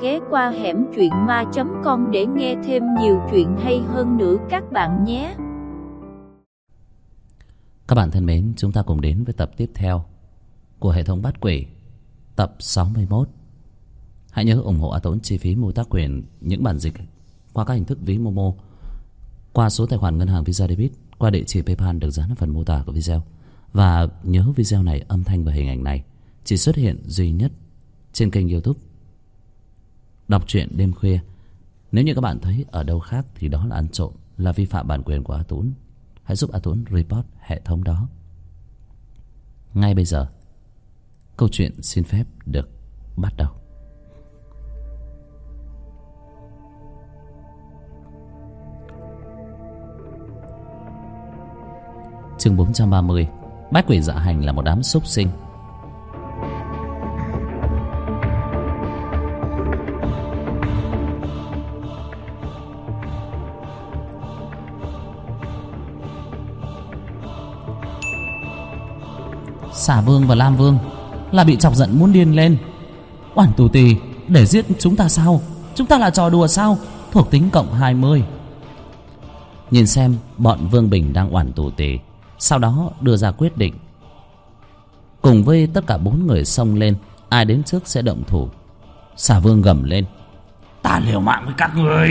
ghé qua hẻm truyện ma.com để nghe thêm nhiều chuyện hay hơn nữa các bạn nhé. Các bạn thân mến, chúng ta cùng đến với tập tiếp theo của hệ thống Bát Quỷ, tập 61. Hãy nhớ ủng hộ A Tốn chi phí mua tác quyền những bản dịch qua các hình thức ví Momo, qua số tài khoản ngân hàng Visa Debit, qua địa chỉ PayPal được dán ở phần mô tả của video. Và nhớ video này, âm thanh và hình ảnh này chỉ xuất hiện duy nhất trên kênh YouTube Đọc truyện đêm khuya. Nếu như các bạn thấy ở đâu khác thì đó là ăn trộm, là vi phạm bản quyền của A Tốn. Hãy giúp A Tốn report hệ thống đó. Ngay bây giờ, câu chuyện xin phép được bắt đầu. Chương 430. Bách quỷ dạ hành là một đám súc sinh. Xà Vương và Lam Vương là bị chọc giận muốn điên lên. Oản tù tì để giết chúng ta sao? Chúng ta là trò đùa sao? Thuộc tính cộng 20. Nhìn xem bọn Vương Bình đang oản tù tì, sau đó đưa ra quyết định. Cùng với tất cả 4 người xông lên, ai đến trước sẽ động thủ. Xà Vương gầm lên: Ta liều mạng với các người.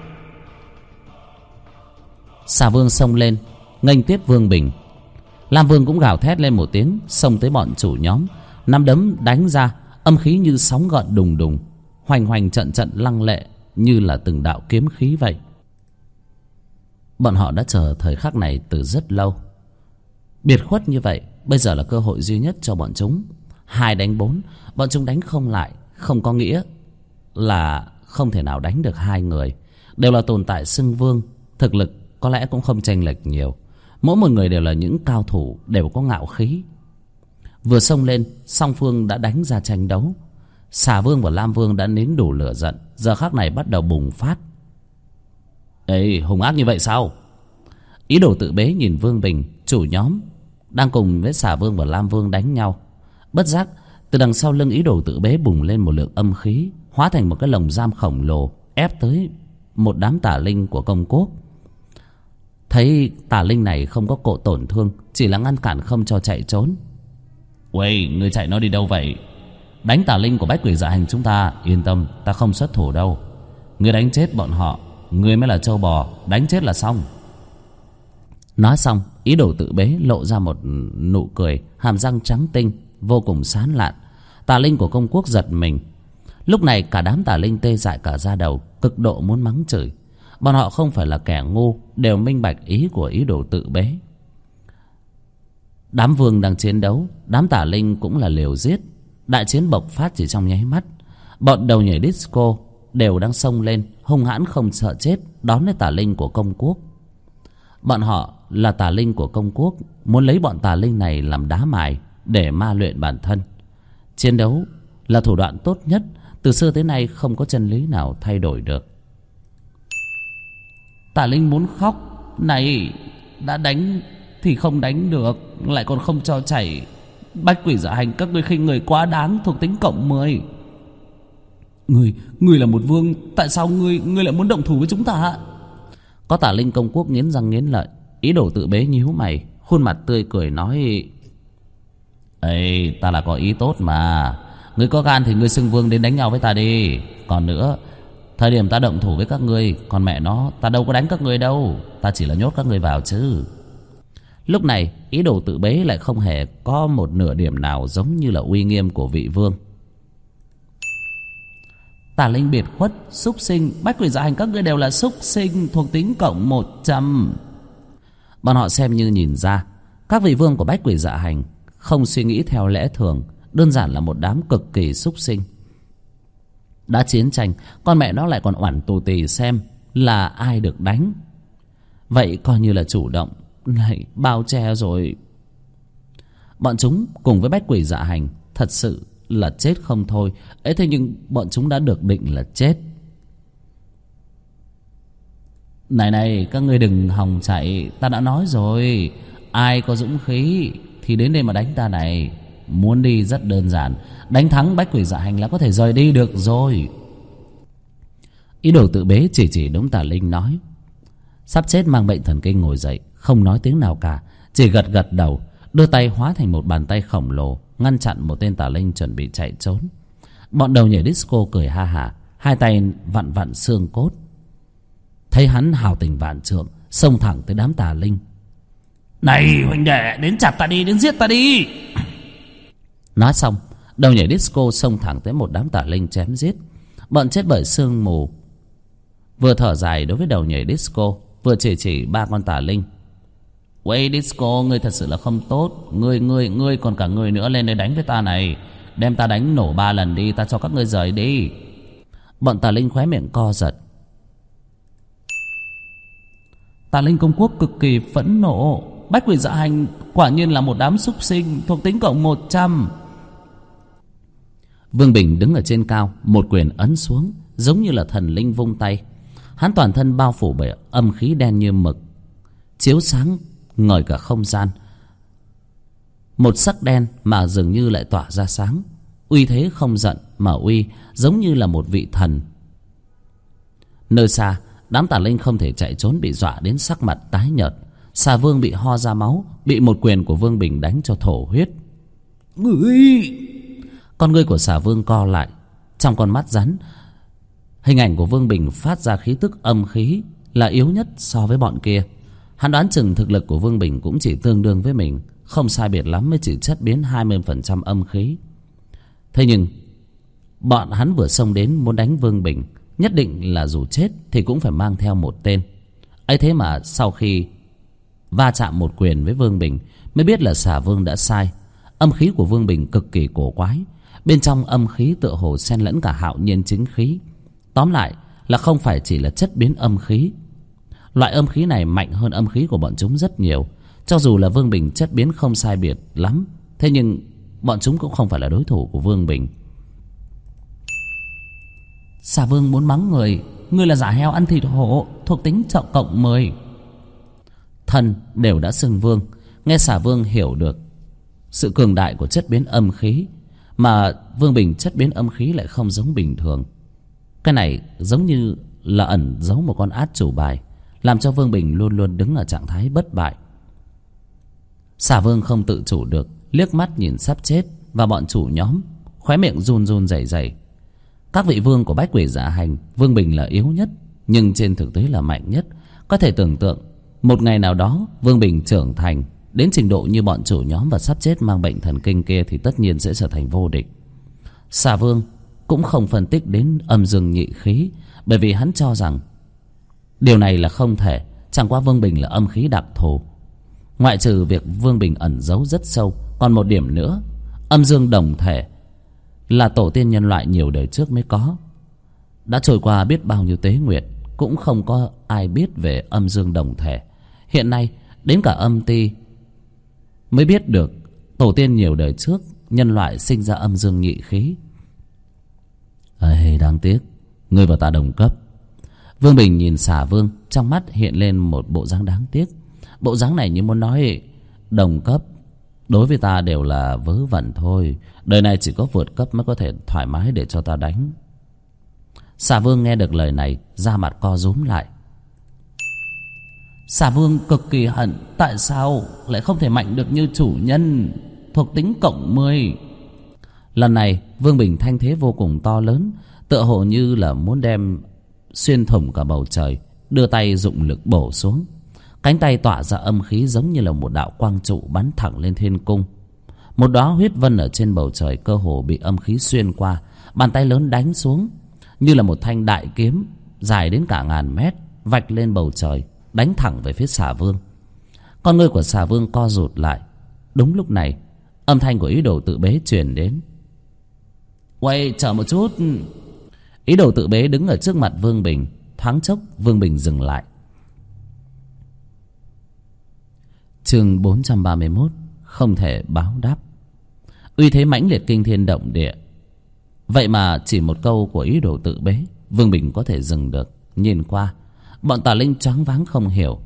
Xà Vương xông lên nghênh tiếp Vương Bình. Lam Vương cũng gào thét lên một tiếng, xông tới bọn chủ nhóm, nắm đấm đánh ra, âm khí như sóng gợn đùng đùng, hoành hoành trận trận lăng lệ như là từng đạo kiếm khí vậy. Bọn họ đã chờ thời khắc này từ rất lâu. Biệt khuất như vậy, bây giờ là cơ hội duy nhất cho bọn chúng. 2 đánh 4, bọn chúng đánh không lại, không có nghĩa là không thể nào đánh được 2 người. Đều là tồn tại xưng vương, thực lực có lẽ cũng không chênh lệch nhiều. Mỗi một người đều là những cao thủ, đều có ngạo khí. Vừa xông lên, song phương đã đánh ra tranh đấu. Xà Vương và Lam Vương đã nếm đủ lửa giận, giờ khắc này bắt đầu bùng phát. Ê, hung ác như vậy sao? Ý đồ tự bế nhìn Vương Bình, chủ nhóm, đang cùng với Xà Vương và Lam Vương đánh nhau. Bất giác, từ đằng sau lưng ý đồ tự bế bùng lên một lượng âm khí, hóa thành một cái lồng giam khổng lồ, ép tới một đám tà linh của công quốc. Thấy tà linh này không có cộ tổn thương, chỉ là ngăn cản không cho chạy trốn. Uầy, ngươi chạy nó đi đâu vậy? Đánh tà linh của bách quỷ dạ hành chúng ta, yên tâm, ta không xuất thủ đâu. Ngươi đánh chết bọn họ, ngươi mới là trâu bò, đánh chết là xong. Nói xong, ý đồ tự bế lộ ra một nụ cười, hàm răng trắng tinh, vô cùng sán lạn. Tà linh của công quốc giật mình. Lúc này cả đám tà linh tê dại cả da đầu, cực độ muốn mắng chửi. Bọn họ không phải là kẻ ngu, đều minh bạch ý của ý đồ tự bế. Đám vương đang chiến đấu, đám tà linh cũng là liều giết. Đại chiến bộc phát chỉ trong nháy mắt. Bọn đầu nhảy disco đều đang xông lên, hung hãn không sợ chết, đón lấy tà linh của công quốc. Bọn họ là tà linh của công quốc, muốn lấy bọn tà linh này làm đá mài để ma luyện bản thân. Chiến đấu là thủ đoạn tốt nhất, từ xưa tới nay không có chân lý nào thay đổi được. Tà linh muốn khóc, này, đã đánh thì không đánh được, lại còn không cho chảy. Bách quỷ dạ hành các ngươi khinh người quá đáng, thuộc tính cộng 10. Ngươi là một vương, tại sao ngươi lại muốn động thủ với chúng ta? Có tà linh công quốc nghiến răng nghiến lợi. Ý đồ tự bế nhíu mày, khuôn mặt tươi cười nói: Ê, ta là có ý tốt mà. Ngươi có gan thì ngươi xưng vương đến đánh nhau với ta đi. Còn nữa, thời điểm ta động thủ với các ngươi, còn mẹ nó, ta đâu có đánh các ngươi đâu, ta chỉ là nhốt các ngươi vào chứ. Lúc này, ý đồ tự bế lại không hề có một nửa điểm nào giống như là uy nghiêm của vị vương. Tà linh biệt khuất, súc sinh, bách quỷ dạ hành các ngươi đều là súc sinh, thuộc tính cộng 100. Bọn họ xem như nhìn ra, các vị vương của bách quỷ dạ hành không suy nghĩ theo lẽ thường, đơn giản là một đám cực kỳ súc sinh. Đã chiến tranh, con mẹ nó lại còn oản tù tì xem là ai được đánh. Vậy coi như là chủ động lại bao che rồi. Bọn chúng cùng với bách quỷ dạ hành thật sự là chết không thôi ấy, thế nhưng bọn chúng đã được định là chết. Này, các ngươi đừng hòng chạy, ta đã nói rồi, ai có dũng khí thì đến đây mà đánh ta này. Muốn đi rất đơn giản, đánh thắng bách quỷ dạ hành là có thể rời đi được rồi. Ý đồ tự bế chỉ đống Tà Linh nói. Sắp chết mang bệnh thần kinh ngồi dậy, không nói tiếng nào cả, chỉ gật gật đầu, đưa tay hóa thành một bàn tay khổng lồ ngăn chặn một tên Tà Linh chuẩn bị chạy trốn. Bọn đầu nhảy disco cười ha hả, hai tay vặn vặn xương cốt. Thấy hắn hào tình vạn trượng, xông thẳng tới đám Tà Linh. Này huynh đệ, đến chặt ta đi, đến giết ta đi. Nói xong, đầu nhảy disco xông thẳng tới một đám Tà Linh chém giết. Bọn chết bởi sương mù vừa thở dài đối với đầu nhảy disco, vừa chỉ ba con Tà Linh. Quay disco, ngươi thật sự là không tốt. Ngươi còn cả ngươi nữa, lên đây đánh với ta này. Đem ta đánh nổ 3 lần đi, ta cho các ngươi rời đi. Bọn Tà Linh khóe miệng co giật. Tà Linh công quốc cực kỳ phẫn nộ. Bách Quỷ Dạ Hành quả nhiên là một đám súc sinh, thuộc tính cộng 100. Vương Bình đứng ở trên cao, một quyền ấn xuống, giống như là thần linh vung tay. Hắn toàn thân bao phủ bởi âm khí đen như mực, chiếu sáng ngời cả không gian. Một sắc đen mà dường như lại tỏa ra sáng. Uy thế không giận mà uy, giống như là một vị thần. Nơi xa, đám Tà Linh không thể chạy trốn, bị dọa đến sắc mặt tái nhợt. Xà Vương bị ho ra máu, bị một quyền của Vương Bình đánh cho thổ huyết. Con ngươi của Xà Vương co lại, trong con mắt rắn. Hình ảnh của Vương Bình phát ra khí tức âm khí, là yếu nhất so với bọn kia. Hắn đoán chừng thực lực của Vương Bình cũng chỉ tương đương với mình, không sai biệt lắm, mới chỉ chất biến 20% âm khí. Thế nhưng bọn hắn vừa xông đến muốn đánh Vương Bình, nhất định là dù chết thì cũng phải mang theo một tên. ấy thế mà sau khi va chạm một quyền với Vương Bình, mới biết là Xà Vương đã sai. Âm khí của Vương Bình cực kỳ cổ quái, bên trong âm khí tựa hồ xen lẫn cả hạo nhiên chính khí. Tóm lại là không phải chỉ là chất biến âm khí. Loại âm khí này mạnh hơn âm khí của bọn chúng rất nhiều. Cho dù là Vương Bình chất biến không sai biệt lắm, thế nhưng bọn chúng cũng không phải là đối thủ của Vương Bình. Xà Vương muốn mắng người. Ngươi là giả heo ăn thịt hổ, thuộc tính trọng cộng 10. Thân đều đã xưng Vương. Nghe Xà Vương hiểu được sự cường đại của chất biến âm khí, mà Vương Bình chất biến âm khí lại không giống bình thường. Cái này giống như là ẩn giấu một con át chủ bài, làm cho Vương Bình luôn luôn đứng ở trạng thái bất bại. Xà Vương không tự chủ được, liếc mắt nhìn sắp chết và bọn chủ nhóm, khóe miệng run run rẩy rẩy. Các vị vương của Bách Quỷ Dạ Hành, Vương Bình là yếu nhất, nhưng trên thực tế là mạnh nhất. Có thể tưởng tượng một ngày nào đó Vương Bình trưởng thành đến trình độ như bọn chủ nhóm và sắp chết mang bệnh thần kinh kia, thì tất nhiên sẽ trở thành vô địch. Xà Vương cũng không phân tích đến âm dương nhị khí, bởi vì hắn cho rằng điều này là không thể. Chẳng qua Vương Bình là âm khí đặc thù. Ngoại trừ việc Vương Bình ẩn giấu rất sâu, còn một điểm nữa, âm dương đồng thể là tổ tiên nhân loại nhiều đời trước mới có. Đã trôi qua biết bao nhiêu tế nguyệt, cũng không có ai biết về âm dương đồng thể. Hiện nay đến cả âm ti mới biết được tổ tiên nhiều đời trước nhân loại sinh ra âm dương nhị khí. Đáng tiếc ngươi và ta đồng cấp. Vương Bình nhìn Xà Vương, trong mắt hiện lên một bộ dáng đáng tiếc. Bộ dáng này như muốn nói đồng cấp đối với ta đều là vớ vẩn thôi. Đời này chỉ có vượt cấp mới có thể thoải mái để cho ta đánh. Xà Vương nghe được lời này, da mặt co rúm lại. Xà Vương cực kỳ hận, tại sao lại không thể mạnh được như chủ nhân, thuộc tính cộng 10. Lần này Vương Bình thanh thế vô cùng to lớn, tựa hồ như là muốn đem xuyên thủng cả bầu trời. Đưa tay dụng lực bổ xuống, cánh tay tỏa ra âm khí giống như là một đạo quang trụ bắn thẳng lên thiên cung. Một đóa huyết vân ở trên bầu trời cơ hồ bị âm khí xuyên qua. Bàn tay lớn đánh xuống như là một thanh đại kiếm dài đến cả ngàn mét, vạch lên bầu trời, đánh thẳng về phía Xà Vương. Con ngươi của Xà Vương co rụt lại. Đúng lúc này, âm thanh của Ý Đồ Tự Bế truyền đến. Quay chờ một chút. Ý Đồ Tự Bế đứng ở trước mặt Vương Bình. Thoáng chốc Vương Bình dừng lại. Chương 431, không thể báo đáp. Uy thế mãnh liệt kinh thiên động địa. Vậy mà chỉ một câu của Ý Đồ Tự Bế, Vương Bình có thể dừng được. Nhìn qua, bọn Tà Linh choáng váng không hiểu.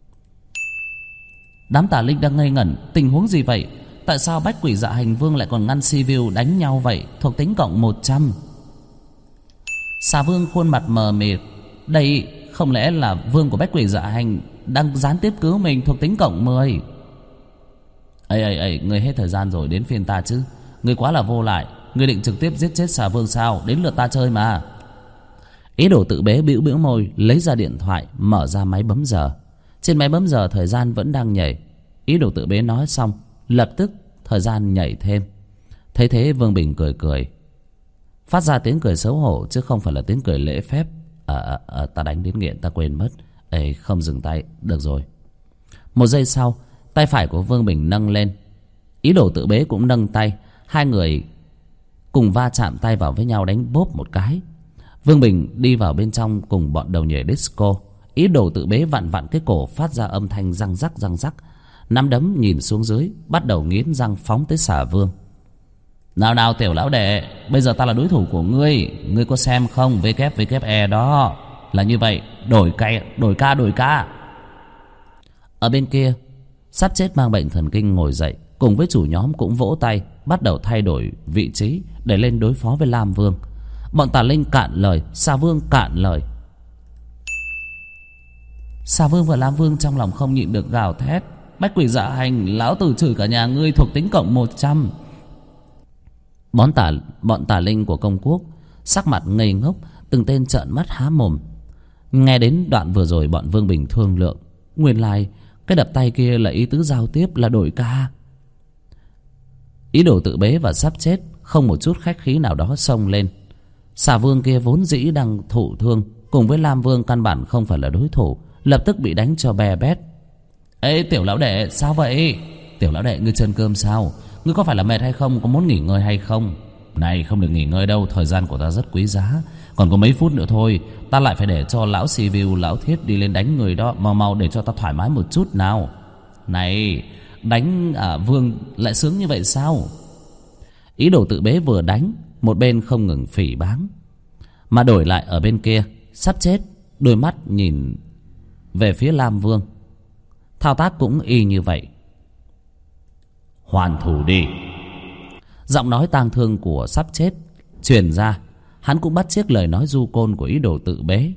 Đám Tà Linh đang ngây ngẩn. Tình huống gì vậy? Tại sao Bách Quỷ Dạ Hành Vương lại còn ngăn Sibiu đánh nhau vậy? Thuộc tính cộng 100. Xà Vương khuôn mặt mờ mịt. Đây không lẽ là vương của Bách Quỷ Dạ Hành đang gián tiếp cứu mình thuộc tính cộng 10? Ây, ngươi hết thời gian rồi, đến phiên ta chứ. Ngươi quá là vô lại. Ngươi định trực tiếp giết chết Xà Vương sao? Đến lượt ta chơi mà. Ý đồ tự bế bĩu bĩu môi, lấy ra điện thoại, mở ra máy bấm giờ. Trên máy bấm giờ thời gian vẫn đang nhảy. Ý đồ tự bế nói xong, lập tức thời gian nhảy thêm. Thấy thế Vương Bình cười cười, phát ra tiếng cười xấu hổ chứ không phải là tiếng cười lễ phép. Ta đánh đến nghiện ta quên mất. Ê, không dừng tay. Được rồi. Một giây sau, tay phải của Vương Bình nâng lên. Ý đồ tự bế cũng nâng tay. Hai người cùng va chạm tay vào với nhau, đánh bốp một cái. Vương Bình đi vào bên trong cùng bọn đầu nhảy disco. Ý đồ tự bế vặn vặn cái cổ, phát ra âm thanh răng rắc răng rắc. Nắm đấm nhìn xuống dưới, bắt đầu nghiến răng phóng tới Xà Vương. Nào tiểu lão đệ, bây giờ ta là đối thủ của ngươi. Ngươi có xem không? WWE đó. Là như vậy. Đổi ca. Ở bên kia, sắp chết mang bệnh thần kinh ngồi dậy, cùng với chủ nhóm cũng vỗ tay, bắt đầu thay đổi vị trí để lên đối phó với Lam Vương. Bọn Tà Linh cạn lời, Xà Vương cạn lời. Xà Vương và Lam Vương trong lòng không nhịn được gào thét. Bách Quỷ Dạ Hành, lão tử chửi cả nhà ngươi thuộc tính cộng 100. Bọn Tà Linh của công quốc sắc mặt ngây ngốc, từng tên trợn mắt há mồm. Nghe đến đoạn vừa rồi bọn Vương Bình thương lượng, nguyên lai cái đập tay kia là ý tứ giao tiếp là đổi ca. Ý đồ tự bế và sắp chết không một chút khách khí nào đó xông lên. Xà Vương kia vốn dĩ đang thụ thương, cùng với Lam Vương căn bản không phải là đối thủ, lập tức bị đánh cho bè bét. Ê tiểu lão đệ, sao vậy? Tiểu lão đệ, ngươi chân cơm sao? Ngươi có phải là mệt hay không? Có muốn nghỉ ngơi hay không? Này, không được nghỉ ngơi đâu, thời gian của ta rất quý giá. Còn có mấy phút nữa thôi, ta lại phải để cho lão Sivu, lão Thiết đi lên đánh người đó. Mau để cho ta thoải mái một chút nào. Này, đánh Vương lại sướng như vậy sao? Ý đồ tự bế vừa đánh, một bên không ngừng phỉ báng. Mà đổi lại ở bên kia, sắp chết, đôi mắt nhìn về phía Lam Vương. Thao tác cũng y như vậy. Hoàn thủ đi. Giọng nói tang thương của sắp chết truyền ra. Hắn cũng bắt chước lời nói du côn của ý đồ tự bế.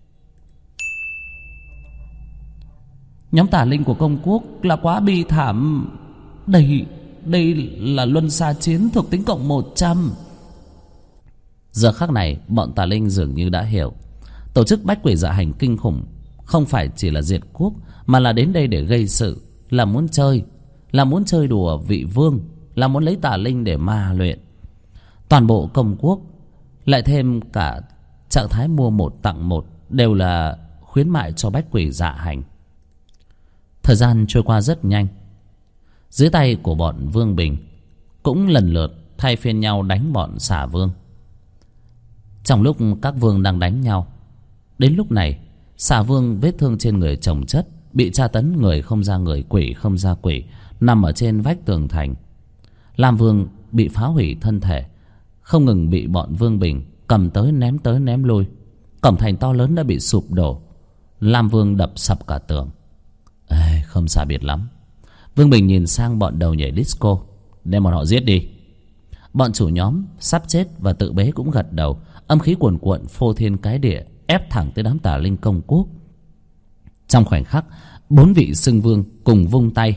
Nhóm Tà Linh của công quốc là quá bi thảm. Đây là luân xa chiến thuộc tính cộng 100. Giờ khắc này bọn Tà Linh dường như đã hiểu. Tổ chức Bách Quỷ Dạ Hành kinh khủng không phải chỉ là diệt quốc, mà là đến đây để gây sự, là muốn chơi đùa vị vương, là muốn lấy Tà Linh để ma luyện. Toàn bộ công quốc lại thêm cả trạng thái mua một tặng một đều là khuyến mại cho Bách Quỷ Dạ Hành. Thời gian trôi qua rất nhanh. Dưới tay của bọn Vương Bình cũng lần lượt thay phiên nhau đánh bọn Xà Vương. Trong lúc các vương đang đánh nhau, đến lúc này Xà Vương vết thương trên người chồng chất, bị tra tấn người không ra người, quỷ không ra quỷ, nằm ở trên vách tường thành. Lam Vương bị phá hủy thân thể, không ngừng bị bọn Vương Bình cầm tới ném lui. Cổng thành to lớn đã bị sụp đổ, Lam Vương đập sập cả tường. Không xa biệt lắm. Vương Bình nhìn sang bọn đầu nhảy disco, đem bọn họ giết đi. Bọn chủ nhóm sắp chết và tự bế cũng gật đầu. Âm khí cuồn cuộn phô thiên cái địa, ép thẳng tới đám Tà Linh công quốc. Trong khoảnh khắc, 4 vị xưng vương cùng vung tay.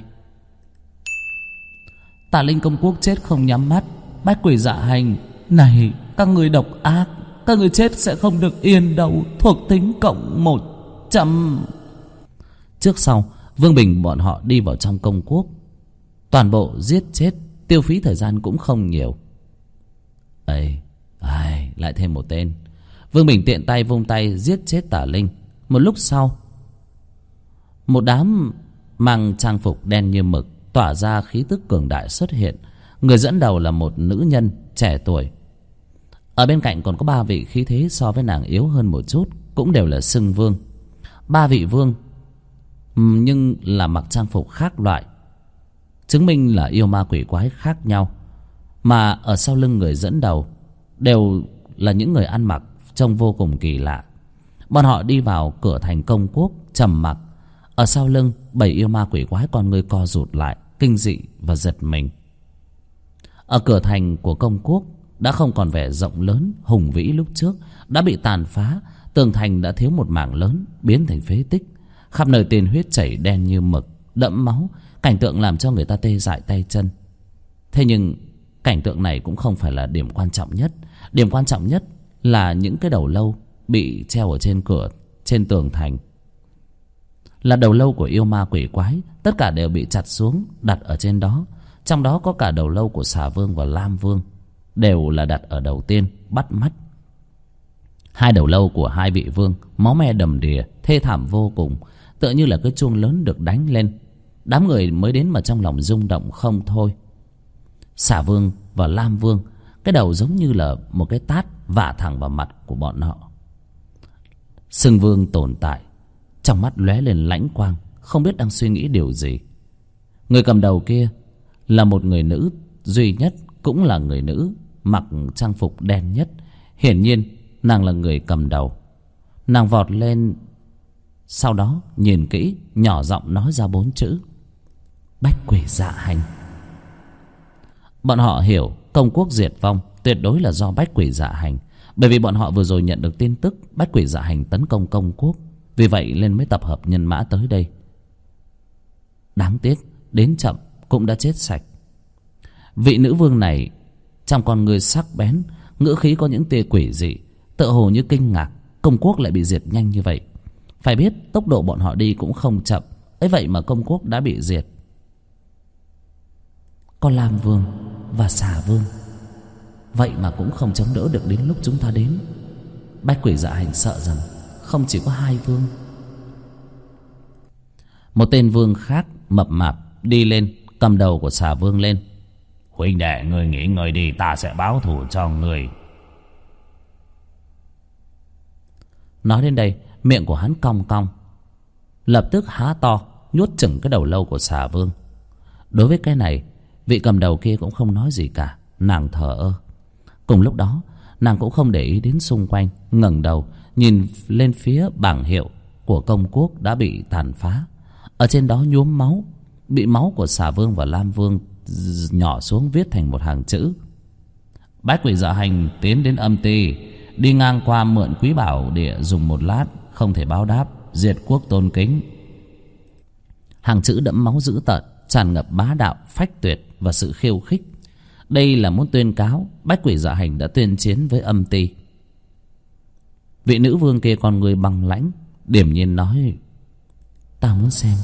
Tà Linh công quốc chết không nhắm mắt. Bách Quỷ Dạ Hành, này các người độc ác, các người chết sẽ không được yên đâu. Thuộc tính cộng 100. Trước sau Vương Bình bọn họ đi vào trong công quốc, toàn bộ giết chết, tiêu phí thời gian cũng không nhiều. Lại thêm một tên. Vương Bình tiện tay vung tay giết chết Tà Linh. Một lúc sau, một đám mang trang phục đen như mực, tỏa ra khí tức cường đại xuất hiện. Người dẫn đầu là một nữ nhân trẻ tuổi. Ở bên cạnh còn có 3 vị khí thế so với nàng yếu hơn một chút, cũng đều là xưng vương. 3 vị vương nhưng là mặc trang phục khác loại, chứng minh là yêu ma quỷ quái khác nhau. Mà ở sau lưng người dẫn đầu đều là những người ăn mặc trông vô cùng kỳ lạ. Bọn họ đi vào cửa thành công quốc trầm mặc. Ở sau lưng 7 yêu ma quỷ quái con người co rụt lại, kinh dị và giật mình. Ở cửa thành của công quốc đã không còn vẻ rộng lớn hùng vĩ lúc trước, đã bị tàn phá. Tường thành đã thiếu một mảng lớn, biến thành phế tích. Khắp nơi tiền huyết chảy đen như mực, đẫm máu. Cảnh tượng làm cho người ta tê dại tay chân. Thế nhưng cảnh tượng này cũng không phải là điểm quan trọng nhất. Điểm quan trọng nhất là những cái đầu lâu bị treo ở trên cửa, trên tường thành. Là đầu lâu của yêu ma quỷ quái. Tất cả đều bị chặt xuống, đặt ở trên đó. Trong đó có cả đầu lâu của Xà Vương và Lam Vương, đều là đặt ở đầu tiên, bắt mắt. Hai đầu lâu của hai vị vương, máu me đầm đìa, thê thảm vô cùng, tựa như là cái chuông lớn được đánh lên. Đám người mới đến mà trong lòng rung động không thôi. Xà Vương và Lam Vương, cái đầu giống như là một cái tát vả thẳng vào mặt của bọn họ. Sừng Vương tồn tại, trong mắt lóe lên lãnh quang, không biết đang suy nghĩ điều gì. Người cầm đầu kia là một người nữ duy nhất, cũng là người nữ, mặc trang phục đen nhất. Hiển nhiên nàng là người cầm đầu. Nàng vọt lên, sau đó nhìn kỹ, nhỏ giọng nói ra 4 chữ: Bách Quỷ Dạ Hành. Bọn họ hiểu công quốc diệt vong tuyệt đối là do Bách Quỷ Dạ Hành, bởi vì bọn họ vừa rồi nhận được tin tức Bách Quỷ Dạ Hành tấn công công quốc, vì vậy nên mới tập hợp nhân mã tới đây. Đáng tiếc đến chậm cũng đã chết sạch. Vị nữ vương này trong con ngươi sắc bén, ngữ khí có những tia quỷ dị, tựa hồ như kinh ngạc công quốc lại bị diệt nhanh như vậy. Phải biết tốc độ bọn họ đi cũng không chậm, ấy vậy mà công quốc đã bị diệt. Có Lam Vương và Xà Vương, vậy mà cũng không chống đỡ được đến lúc chúng ta đến. Bách Quỷ Dạ Hành sợ rằng không chỉ có 2 vương. Một tên vương khác mập mạp đi lên, cầm đầu của Xà Vương lên: Huynh đệ, ngươi nghỉ ngơi đi, ta sẽ báo thù cho ngươi. Nói đến đây, miệng của hắn cong cong, lập tức há to nhốt chừng cái đầu lâu của Xà Vương. Đối với cái này, vị cầm đầu kia cũng không nói gì cả, nàng thờ ơ. Cùng lúc đó, nàng cũng không để ý đến xung quanh, ngẩng đầu nhìn lên phía bảng hiệu của công quốc đã bị tàn phá. Ở trên đó nhuốm máu, bị máu của Xà Vương và Lam Vương nhỏ xuống, viết thành một hàng chữ: Bách Quỷ Dạ Hành tiến đến âm ti, đi ngang qua mượn quý bảo địa dùng một lát, không thể báo đáp, diệt quốc tôn kính. Hàng chữ đẫm máu dữ tợn, tràn ngập bá đạo, phách tuyệt và sự khiêu khích. Đây là muốn tuyên cáo Bách Quỷ Dạ Hành đã tuyên chiến với âm ti. Vị nữ vương kia con người băng lãnh, điềm nhiên nói: Ta muốn xem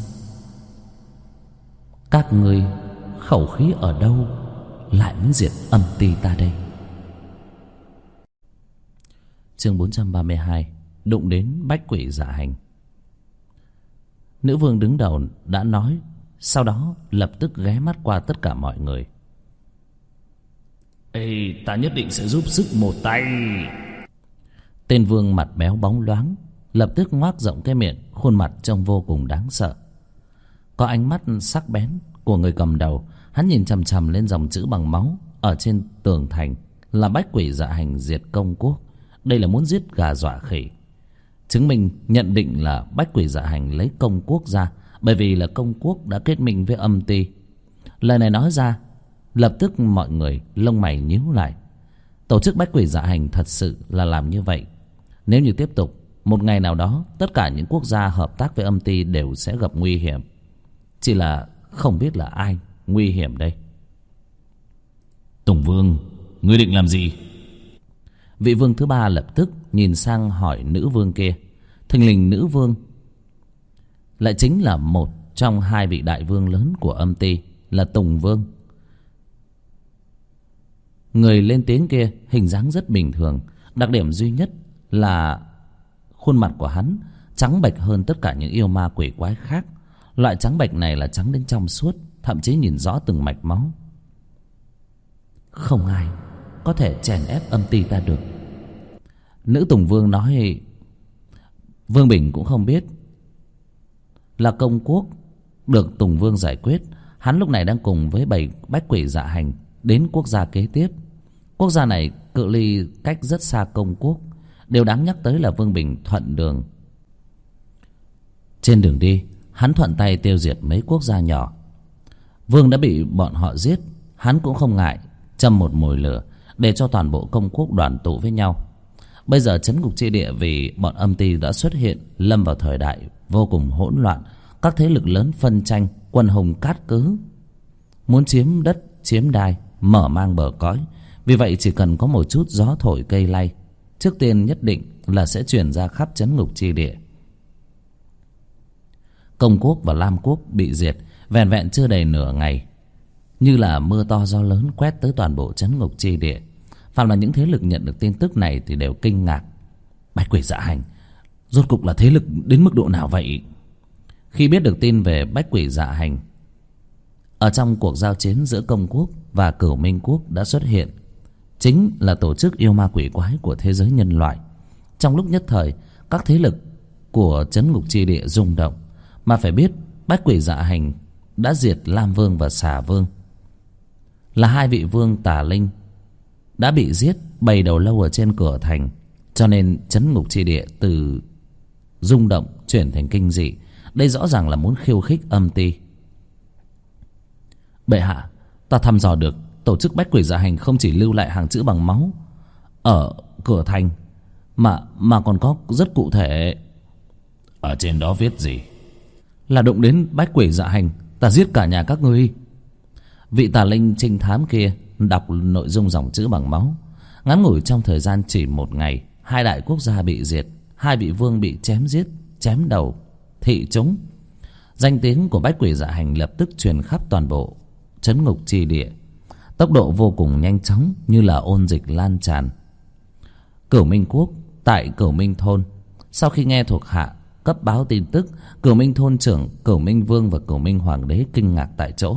các ngươi khẩu khí ở đâu lại muốn diệt âm ti ta đây. Chương 432: Đụng đến Bách Quỷ Dạ Hành. Nữ vương đứng đầu đã nói, sau đó lập tức ghé mắt qua tất cả mọi người. Ê, ta nhất định sẽ giúp sức một tay. Tên vương mặt béo bóng loáng lập tức ngoác rộng cái miệng, khuôn mặt trông vô cùng đáng sợ. Có ánh mắt sắc bén của người cầm đầu, hắn nhìn chằm chằm lên dòng chữ bằng máu ở trên tường thành là Bách Quỷ Dạ Hành diệt công quốc. Đây là muốn giết gà dọa khỉ, chứng minh nhận định là Bách Quỷ Dạ Hành lấy công quốc ra, bởi vì là công quốc đã kết minh với âm ti. Lời này nói ra, lập tức mọi người lông mày nhíu lại. Tổ chức Bách Quỷ Dạ Hành thật sự là làm như vậy. Nếu như tiếp tục, một ngày nào đó tất cả những quốc gia hợp tác với âm ti đều sẽ gặp nguy hiểm. Chỉ là không biết là ai nguy hiểm đây. Tùng Vương, ngươi định làm gì? Vị vương thứ ba lập tức nhìn sang hỏi nữ vương kia. Thình lình nữ vương lại chính là một trong 2 vị đại vương lớn của âm ti, là Tùng Vương. Người lên tiếng kia hình dáng rất bình thường, đặc điểm duy nhất là khuôn mặt của hắn trắng bệch hơn tất cả những yêu ma quỷ quái khác. Loại trắng bệch này là trắng đến trong suốt, thậm chí nhìn rõ từng mạch máu. Không ai có thể chèn ép âm ti ta được. Nữ Tùng Vương nói. Vương Bình cũng không biết là công quốc được Tùng Vương giải quyết. Hắn lúc này đang cùng với 7 Bách Quỷ Dạ Hành đến quốc gia kế tiếp. Quốc gia này cự ly cách rất xa công quốc. Điều đáng nhắc tới là Vương Bình thuận đường. Trên đường đi, hắn thuận tay tiêu diệt mấy quốc gia nhỏ. Vương đã bị bọn họ giết, hắn cũng không ngại châm một mồi lửa, để cho toàn bộ công quốc đoàn tụ với nhau. Bây giờ trấn ngục chi địa vì bọn âm ty đã xuất hiện, lâm vào thời đại vô cùng hỗn loạn. Các thế lực lớn phân tranh, quân hùng cát cứ, muốn chiếm đất chiếm đai, mở mang bờ cõi. Vì vậy chỉ cần có một chút gió thổi cây lay, trước tiên nhất định là sẽ truyền ra khắp trấn ngục chi địa. Công quốc và Lam quốc bị diệt vẹn vẹn chưa đầy nửa ngày, như là mưa to gió lớn quét tới toàn bộ trấn ngục chi địa. Phàm là những thế lực nhận được tin tức này thì đều kinh ngạc. Bách Quỷ Dạ Hành rốt cục là thế lực đến mức độ nào vậy? Khi biết được tin về Bách Quỷ Dạ Hành, ở trong cuộc giao chiến giữa công quốc và Cửu Minh quốc đã xuất hiện, chính là tổ chức yêu ma quỷ quái của thế giới nhân loại. Trong lúc nhất thời, các thế lực của trấn ngục chi địa rung động. Mà phải biết, Bách Quỷ Dạ Hành đã diệt Lam Vương và Xà Vương, là hai vị vương tà linh đã bị giết bày đầu lâu ở trên cửa thành. Cho nên trấn ngục chi địa từ rung động chuyển thành kinh dị. Đây rõ ràng là muốn khiêu khích âm ty. Bệ hạ, ta thăm dò được tổ chức Bách Quỷ Dạ Hành không chỉ lưu lại hàng chữ bằng máu ở cửa thành, mà còn có rất cụ thể. Ở trên đó viết gì? Là đụng đến Bách Quỷ Dạ Hành, ta giết cả nhà các ngươi. Vị tà linh trinh thám kia đọc nội dung dòng chữ bằng máu. Ngắn ngủi trong thời gian chỉ một ngày, hai đại quốc gia bị diệt, hai vị vương bị chém giết, chém đầu, thị chúng. Danh tiếng của Bách Quỷ Dạ Hành lập tức truyền khắp toàn bộ trấn ngục chi địa, tốc độ vô cùng nhanh chóng, như là ôn dịch lan tràn. Cửu Minh quốc tại Cửu Minh thôn, sau khi nghe thuộc hạ cấp báo tin tức, Cửu Minh thôn trưởng, Cửu Minh vương và Cửu Minh hoàng đế kinh ngạc tại chỗ.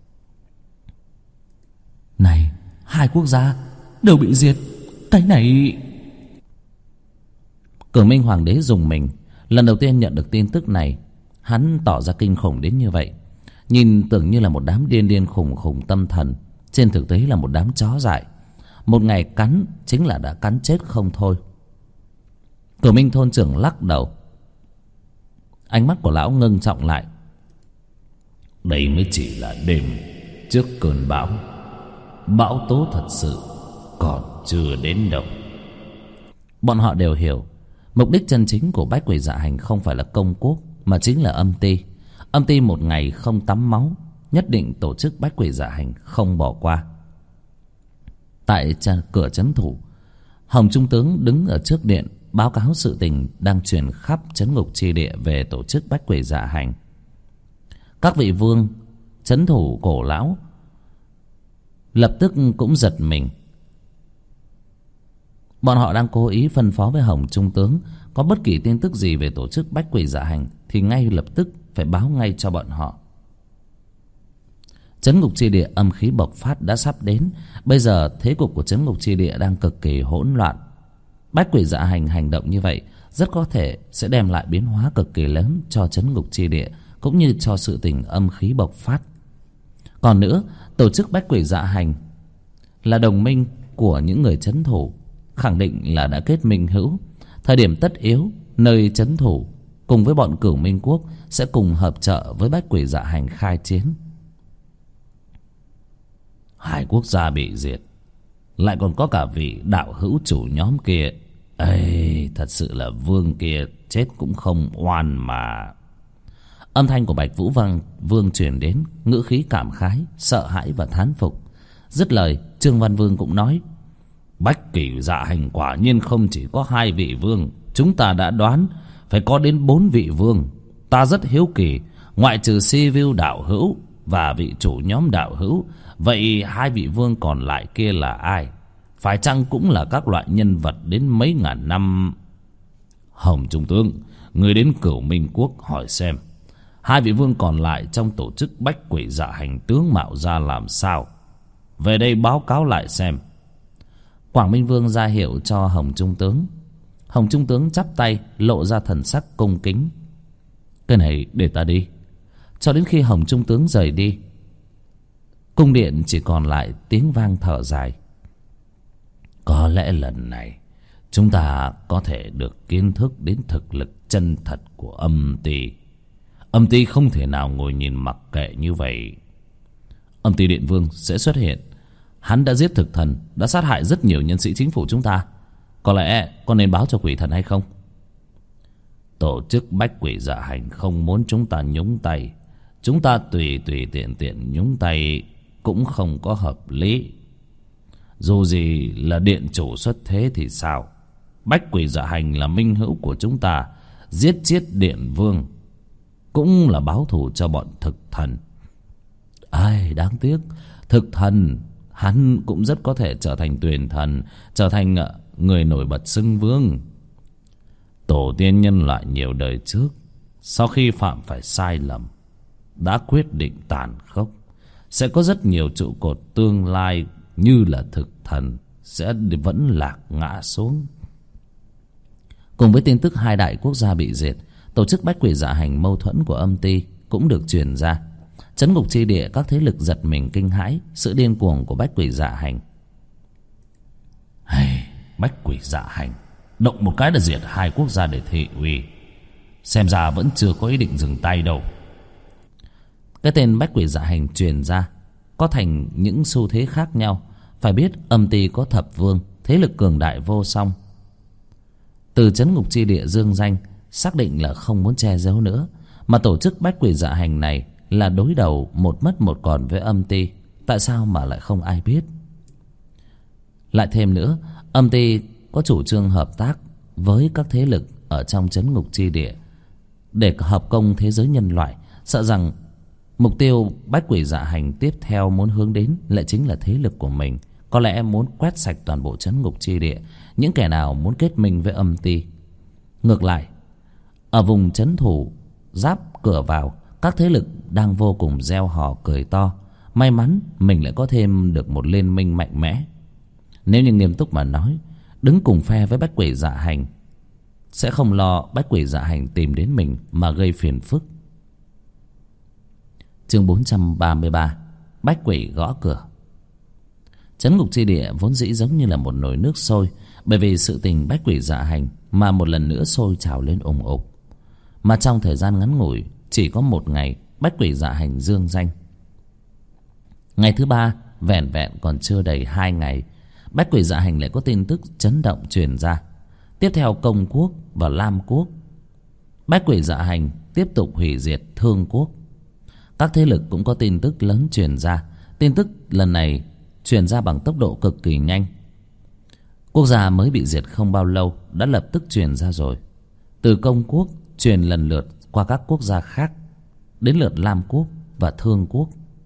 Này, hai quốc gia đều bị diệt, cái này... Cửu Minh hoàng đế rùng mình. Lần đầu tiên nhận được tin tức này, hắn tỏ ra kinh khủng đến như vậy. Nhìn tưởng như là một đám điên điên khùng khùng tâm thần, trên thực tế là một đám chó dại. Một ngày cắn chính là đã cắn chết không thôi. Cửu Minh thôn trưởng lắc đầu. Ánh mắt của lão ngưng trọng lại. Đây mới chỉ là đêm trước cơn bão. Bão tố thật sự còn chưa đến đâu. Bọn họ đều hiểu, mục đích chân chính của Bách Quỷ Dạ Hành không phải là công quốc, mà chính là âm ty. Âm ty một ngày không tắm máu, nhất định tổ chức Bách Quỷ Dạ Hành không bỏ qua. Tại cửa trấn thủ, Hồng Trung tướng đứng ở trước điện báo cáo sự tình đang truyền khắp trấn ngục chi địa về tổ chức Bách Quỷ Dạ Hành. Các vị vương trấn thủ cổ lão lập tức cũng giật mình. Bọn họ đang cố ý phân phó với Hồng Trung tướng, có bất kỳ tin tức gì về tổ chức Bách Quỷ Dạ Hành thì ngay lập tức phải báo ngay cho bọn họ. Trấn ngục chi địa âm khí bộc phát đã sắp đến. Bây giờ thế cục của trấn ngục chi địa đang cực kỳ hỗn loạn. Bách Quỷ Dạ Hành hành động như vậy rất có thể sẽ đem lại biến hóa cực kỳ lớn cho trấn ngục chi địa, cũng như cho sự tình âm khí bộc phát. Còn nữa, tổ chức Bách Quỷ Dạ Hành là đồng minh của những người trấn thủ, khẳng định là đã kết minh hữu. Thời điểm tất yếu, nơi trấn thủ cùng với bọn Cửu Minh quốc sẽ cùng hợp trợ với Bách Quỷ Dạ Hành khai chiến. Hai quốc gia bị diệt, lại còn có cả vị đạo hữu chủ nhóm kia. Ây, thật sự là vương kia chết cũng không oan mà. Âm thanh của Bạch Vũ Vương truyền đến, ngữ khí cảm khái, sợ hãi và thán phục. Dứt lời, Trương Văn Vương cũng nói: Bách Quỷ Dạ Hành quả nhiên không chỉ có hai vị vương, chúng ta đã đoán phải có đến 4 vị vương. Ta rất hiếu kỳ, ngoại trừ Si Vu đạo hữu và vị chủ nhóm đạo hữu, vậy hai vị vương còn lại kia là ai? Phải chăng cũng là các loại nhân vật đến mấy ngàn năm? Hồng Trung tướng, người đến Cửu Minh quốc hỏi xem hai vị vương còn lại trong tổ chức Bách Quỷ Dạ Hành tướng mạo ra làm sao, về đây báo cáo lại xem. Quảng Minh Vương ra hiệu cho Hồng Trung tướng. Hồng Trung tướng chắp tay, lộ ra thần sắc cung kính. Cái này để ta đi. Cho đến khi Hồng Trung tướng rời đi, cung điện chỉ còn lại tiếng vang thở dài. Có lẽ lần này chúng ta có thể được kiến thức đến thực lực chân thật của âm ty. Âm ty không thể nào ngồi nhìn mặc kệ như vậy. Âm ty điện vương sẽ xuất hiện Hắn đã giết thực thần, đã sát hại rất nhiều nhân sĩ chính phủ chúng ta. Có lẽ con nên báo cho quỷ thần hay không? Tổ chức Bách Quỷ Dạ Hành không muốn chúng ta nhúng tay. Chúng ta tùy tiện nhúng tay cũng không có hợp lý. Dù gì là điện chủ xuất thế thì sao? Bách Quỷ Dạ Hành là minh hữu của chúng ta. Giết chết điện vương cũng là báo thù cho bọn thực thần. Ai đáng tiếc, thực thần hắn cũng rất có thể trở thành Tuyền thần, trở thành người nổi bật xưng vương. Tổ tiên nhân loại nhiều đời trước, sau khi phạm phải sai lầm, đã quyết định tàn khốc. Sẽ có rất nhiều trụ cột tương lai như là thực thần sẽ vẫn lạc ngã xuống. Cùng với tin tức hai đại quốc gia bị diệt, tổ chức Bách Quỷ Dạ Hành mâu thuẫn của âm ty cũng được truyền ra. Trấn ngục chi địa, các thế lực giật mình kinh hãi sự điên cuồng của Bách Quỷ Dạ Hành. Bách Quỷ Dạ Hành động một cái đã diệt hai quốc gia để thị uy. Xem ra vẫn chưa có ý định dừng tay đâu. Cái tên Bách Quỷ Dạ Hành truyền ra có thành những xu thế khác nhau. Phải biết âm ty có thập vương, thế lực cường đại vô song. Từ trấn ngục chi địa dương danh xác định là không muốn che giấu nữa, mà tổ chức Bách Quỷ Dạ Hành này là đối đầu một mất một còn với âm ty. Tại sao mà lại không ai biết? Lại thêm nữa, âm ty có chủ trương hợp tác với các thế lực ở trong trấn ngục chi địa để hợp công thế giới nhân loại. Sợ rằng mục tiêu Bách Quỷ Dạ Hành tiếp theo muốn hướng đến lại chính là thế lực của mình. Có lẽ muốn quét sạch toàn bộ trấn ngục chi địa, những kẻ nào muốn kết minh với âm ty. Ngược lại, ở vùng trấn thủ giáp cửa vào, các thế lực đang vô cùng reo hò cười to. May mắn mình lại có thêm được một liên minh mạnh mẽ. Nếu như nghiêm túc mà nói, đứng cùng phe với Bách Quỷ Dạ Hành, sẽ không lo Bách Quỷ Dạ Hành tìm đến mình mà gây phiền phức. Chương 433, Bách Quỷ gõ cửa. Trấn ngục chi địa vốn dĩ giống như là một nồi nước sôi, bởi vì sự tình Bách Quỷ Dạ Hành mà một lần nữa sôi trào lên ùng ục. Mà trong thời gian ngắn ngủi, chỉ có một ngày, Bách Quỷ Dạ Hành dương danh. Ngày thứ ba, vẻn vẹn còn chưa đầy 2 ngày, Bách Quỷ Dạ Hành lại có tin tức chấn động truyền ra. Tiếp theo Công quốc và Lam quốc, Bách Quỷ Dạ Hành tiếp tục hủy diệt Thương quốc. Các thế lực cũng có tin tức lớn truyền ra. Tin tức lần này truyền ra bằng tốc độ cực kỳ nhanh. Quốc gia mới bị diệt không bao lâu đã lập tức truyền ra rồi. Từ Công quốc truyền lần lượt qua các quốc gia khác, đến lượt Lam quốc và Thương quốc.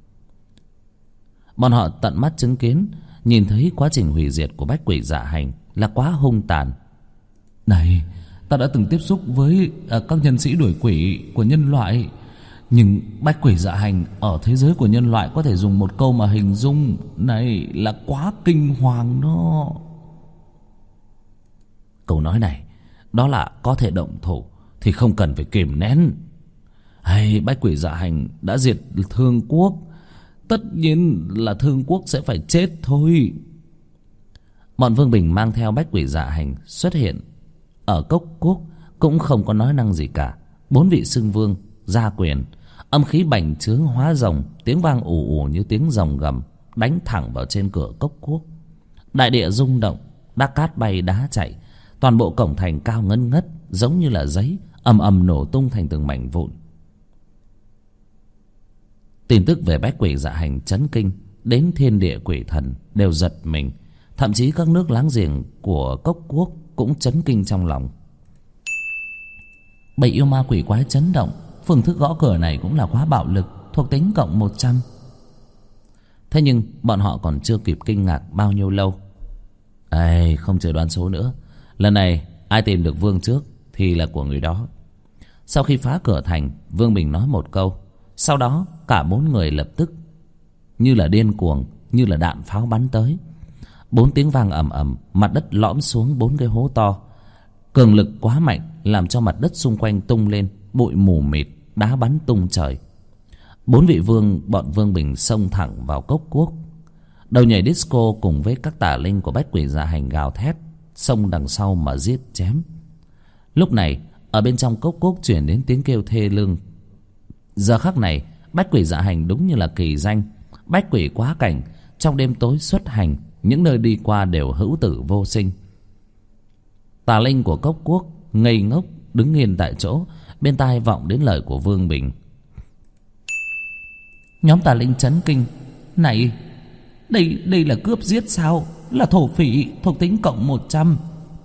Bọn họ tận mắt chứng kiến, nhìn thấy quá trình hủy diệt của Bách Quỷ Dạ Hành là quá hung tàn. Này, ta đã từng tiếp xúc với các nhân sĩ đuổi quỷ của nhân loại, nhưng Bách Quỷ Dạ Hành ở thế giới của nhân loại có thể dùng một câu mà hình dung, này là quá kinh hoàng đó. Câu nói này, đó là có thể động thủ thì không cần phải kìm nén. Hay Bách Quỷ Dạ Hành đã diệt Thương quốc, tất nhiên là Thương quốc sẽ phải chết thôi. Bọn Vương Bình mang theo Bách Quỷ Dạ Hành xuất hiện ở Cốc quốc, cũng không có nói năng gì cả. 4 vị xưng vương gia quyền, âm khí bành trướng hóa rồng, tiếng vang ù ù như tiếng rồng gầm, đánh thẳng vào trên cửa Cốc quốc. Đại địa rung động, đá cát bay đá chạy, toàn bộ cổng thành cao ngân ngất giống như là giấy, ầm ầm nổ tung thành từng mảnh vụn. Tin tức về Bách Quỷ Dạ Hành chấn kinh đến thiên địa quỷ thần đều giật mình, thậm chí các nước láng giềng của Cốc quốc cũng chấn kinh trong lòng. Bầy yêu ma quỷ quái chấn động. Phương thức gõ cửa này cũng là quá bạo lực, thuộc tính cộng 100. Thế nhưng bọn họ còn chưa kịp kinh ngạc bao nhiêu lâu, không chờ đoán số nữa. Lần này ai tìm được vương trước thì là của người đó. Sau khi phá cửa thành, Vương Bình nói một câu, sau đó cả 4 người lập tức như là điên cuồng, như là đạn pháo bắn tới. 4 tiếng vang ầm ầm, mặt đất lõm xuống 4 cái hố to. Cường lực quá mạnh làm cho mặt đất xung quanh tung lên, bụi mù mịt, đá bắn tung trời. 4 vị vương bọn Vương Bình xông thẳng vào Cốc quốc. Đầu nhảy disco cùng với các tà linh của Bách Quỷ Dạ Hành gào thét, xông đằng sau mà giết chém. Lúc này ở bên trong Cốc quốc chuyển đến tiếng kêu thê lương. Giờ khắc này Bách Quỷ Dạ Hành đúng như là kỳ danh Bách Quỷ quá cảnh, trong đêm tối xuất hành, những nơi đi qua đều hữu tử vô sinh. Tà linh của Cốc Quốc ngây ngốc đứng yên tại chỗ, bên tai vọng đến lời của Vương Bình. Nhóm tà linh chấn kinh. Này, đây là cướp giết sao? Là thổ phỉ, thuộc tính cộng 100.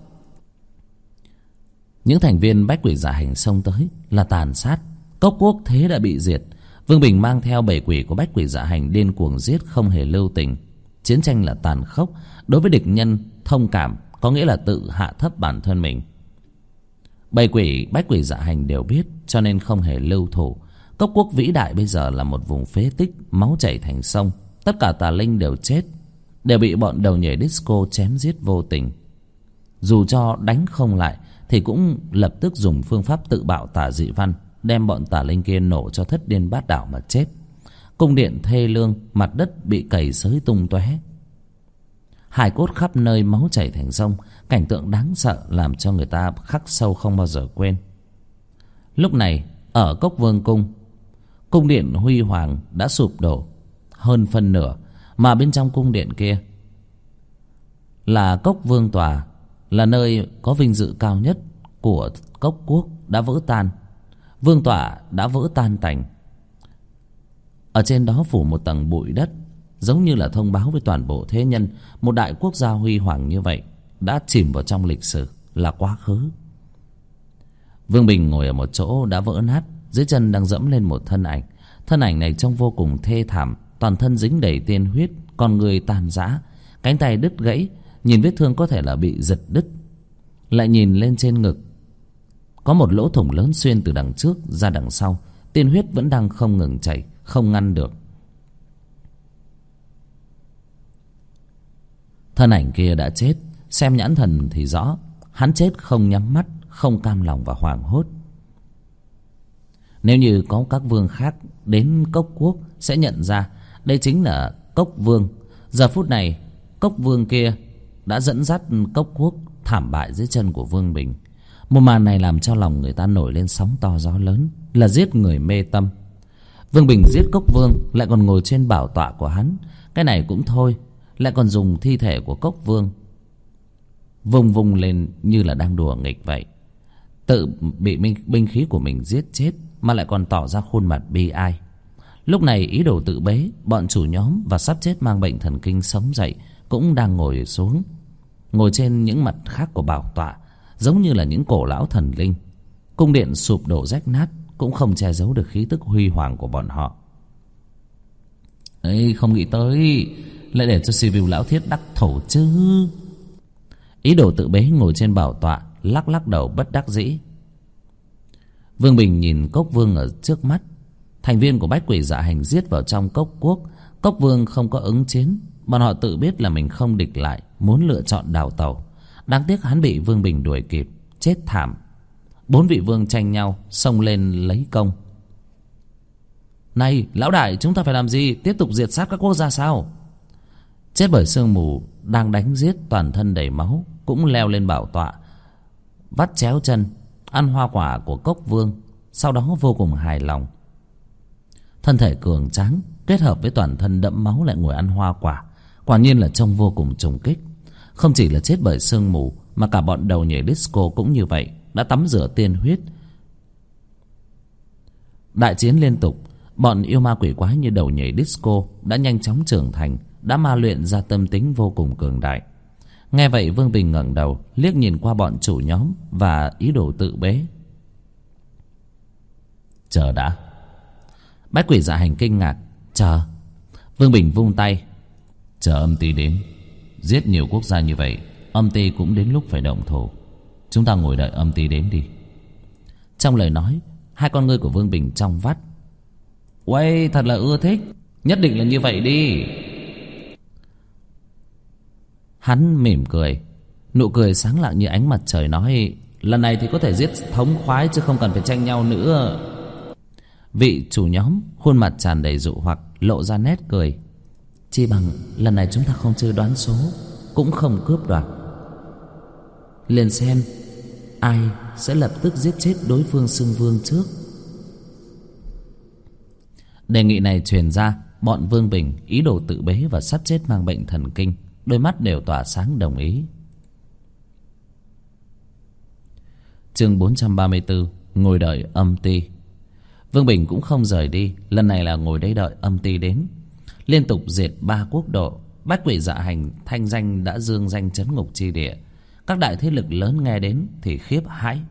Những thành viên bách quỷ dạ hành xông tới là tàn sát. Cốc Quốc thế đã bị diệt. Vương Bình mang theo bầy quỷ của bách quỷ dạ hành điên cuồng giết không hề lưu tình. Chiến tranh là tàn khốc. Đối với địch nhân, thông cảm có nghĩa là tự hạ thấp bản thân mình. Bầy quỷ bách quỷ dạ hành đều biết, cho nên không hề lưu thủ. Cốc Quốc vĩ đại bây giờ là một vùng phế tích, máu chảy thành sông. Tất cả tà linh đều chết, đều bị bọn đầu nhảy disco chém giết vô tình. Dù cho đánh không lại thì cũng lập tức dùng phương pháp tự bạo tà dị văn, đem bọn tà linh kia nổ cho thất điên bát đảo mà chết. Cung điện thê lương, mặt đất bị cày xới tung tóe, hài cốt khắp nơi, máu chảy thành sông. Cảnh tượng đáng sợ làm cho người ta khắc sâu không bao giờ quên. Lúc này ở Cốc Vương cung, cung điện huy hoàng đã sụp đổ hơn phân nửa, mà bên trong cung điện kia là Cốc Vương tòa, là nơi có vinh dự cao nhất của Cốc Quốc đã vỡ tan. Vương tọa đã vỡ tan tành. Ở trên đó phủ một tầng bụi đất, giống như là thông báo với toàn bộ thế nhân, một đại quốc gia huy hoàng như vậy đã chìm vào trong lịch sử, là quá khứ. Vương Bình ngồi ở một chỗ đã vỡ nát, dưới chân đang dẫm lên một thân ảnh. Thân ảnh này trông vô cùng thê thảm, toàn thân dính đầy tiên huyết, con người tàn rã, cánh tay đứt gãy, nhìn vết thương có thể là bị giật đứt. Lại nhìn lên trên ngực, có một lỗ thủng lớn xuyên từ đằng trước ra đằng sau, tiên huyết vẫn đang không ngừng chảy, không ngăn được. Thân ảnh kia đã chết, xem nhãn thần thì rõ, hắn chết không nhắm mắt, không cam lòng và hoảng hốt. Nếu như có các vương khác đến Cốc Quốc sẽ nhận ra đây chính là Cốc Vương. Giờ phút này Cốc Vương kia đã dẫn dắt Cốc Quốc thảm bại dưới chân của Vương Bình. Một màn này làm cho lòng người ta nổi lên sóng to gió lớn, là giết người mê tâm. Vương Bình giết Cốc Vương, lại còn ngồi trên bảo tọa của hắn. Cái này cũng thôi, lại còn dùng thi thể của Cốc Vương vung vung lên như là đang đùa nghịch vậy. Tự bị binh khí của mình giết chết mà lại còn tỏ ra khuôn mặt bi ai. Lúc này ý đồ tự bế, bọn chủ nhóm và sắp chết mang bệnh thần kinh sống dậy cũng đang ngồi xuống, ngồi trên những mặt khác của bảo tọa, giống như là những cổ lão thần linh. Cung điện sụp đổ rách nát cũng không che giấu được khí tức huy hoàng của bọn họ. Ấy, không nghĩ tới lại để cho Siêu lão thiết đắc thổ chứ. Ý đồ tự bế ngồi trên bảo tọa lắc lắc đầu bất đắc dĩ. Vương Bình nhìn Cốc Vương ở trước mắt. Thành viên của bách quỷ dạ hành giết vào trong Cốc Quốc. Cốc Vương không có ứng chiến, bọn họ tự biết là mình không địch lại, muốn lựa chọn đào tẩu. Đáng tiếc hắn bị Vương Bình đuổi kịp, chết thảm. 4 vị vương tranh nhau xông lên lấy công. Này lão đại, chúng ta phải làm gì? Tiếp tục diệt sát các quốc gia sao? Chết bởi sương mù đang đánh giết, toàn thân đầy máu, cũng leo lên bảo tọa, vắt chéo chân ăn hoa quả của Cốc Vương, sau đó vô cùng hài lòng. Thân thể cường tráng kết hợp với toàn thân đẫm máu lại ngồi ăn hoa quả, quả nhiên là trông vô cùng trùng kích. Không chỉ là chết bởi sương mù, mà cả bọn đầu nhảy disco cũng như vậy, đã tắm rửa tiên huyết. Đại chiến liên tục, bọn yêu ma quỷ quái như đầu nhảy disco đã nhanh chóng trưởng thành, đã ma luyện ra tâm tính vô cùng cường đại. Nghe vậy Vương Bình ngẩng đầu liếc nhìn qua bọn chủ nhóm và ý đồ tự bế. Chờ đã. Bách quỷ dạ hành kinh ngạc. Chờ? Vương Bình vung tay. Chờ âm ty đến. Giết nhiều quốc gia như vậy, âm ty cũng đến lúc phải động thủ. Chúng ta ngồi đợi âm ty đến đi. Trong lời nói, hai con ngươi của Vương Bình trong vắt. Uầy, thật là ưa thích. Nhất định là như vậy đi. Hắn mỉm cười, nụ cười sáng lạng như ánh mặt trời, nói: lần này thì có thể giết thống khoái, chứ không cần phải tranh nhau nữa. Vị chủ nhóm khuôn mặt tràn đầy dụ hoặc, lộ ra nét cười. Chi bằng lần này chúng ta không chơi đoán số, cũng không cướp đoạt, liền xem ai sẽ lập tức giết chết đối phương xưng vương trước. Đề nghị này truyền ra, bọn Vương Bình ý đồ tự bế và sắp chết mang bệnh thần kinh, đôi mắt đều tỏa sáng đồng ý. Chương 434, ngồi đợi âm ty. Vương Bình cũng không rời đi, lần này là ngồi đây đợi âm ty đến. Liên tục diệt 3 quốc độ, Bách Quỷ Dạ Hành thanh danh đã dương danh trấn ngục chi địa. Các đại thế lực lớn nghe đến thì khiếp hãi.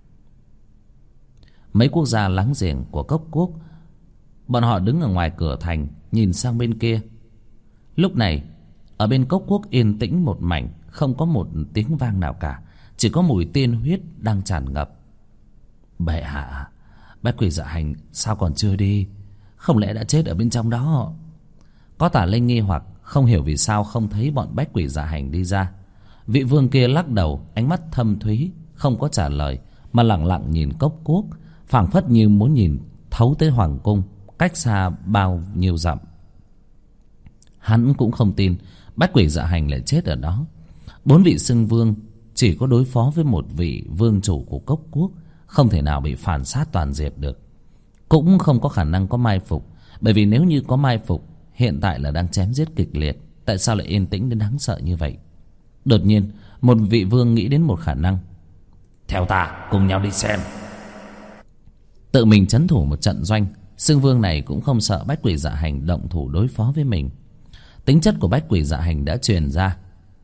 Mấy quốc gia láng giềng của Cốc Quốc, bọn họ đứng ở ngoài cửa thành nhìn sang bên kia. Lúc này ở bên Cốc Quốc yên tĩnh một mảnh, không có một tiếng vang nào cả, chỉ có mùi tiên huyết đang tràn ngập. Bệ hạ, Bách Quỷ Dạ Hành sao còn chưa đi? Không lẽ đã chết ở bên trong đó? Có Tả Linh nghi hoặc không hiểu vì sao không thấy bọn Bách Quỷ Dạ Hành đi ra. Vị vương kia lắc đầu, ánh mắt thâm thúy, không có trả lời, mà lặng lặng nhìn Cốc Quốc, phảng phất như muốn nhìn thấu tới hoàng cung cách xa bao nhiêu dặm. Hắn cũng không tin Bách Quỷ Dạ Hành lại chết ở đó. 4 vị xưng vương chỉ có đối phó với một vị vương chủ của Cốc Quốc, không thể nào bị phản sát toàn diệt được. Cũng không có khả năng có mai phục, bởi vì nếu như có mai phục, hiện tại là đang chém giết kịch liệt, tại sao lại yên tĩnh đến đáng sợ như vậy? Đột nhiên một vị vương nghĩ đến một khả năng. Theo ta cùng nhau đi xem. Tự mình trấn thủ một trận doanh. Xưng vương này cũng không sợ Bách Quỷ Dạ Hành động thủ đối phó với mình. Tính chất của Bách Quỷ Dạ Hành đã truyền ra.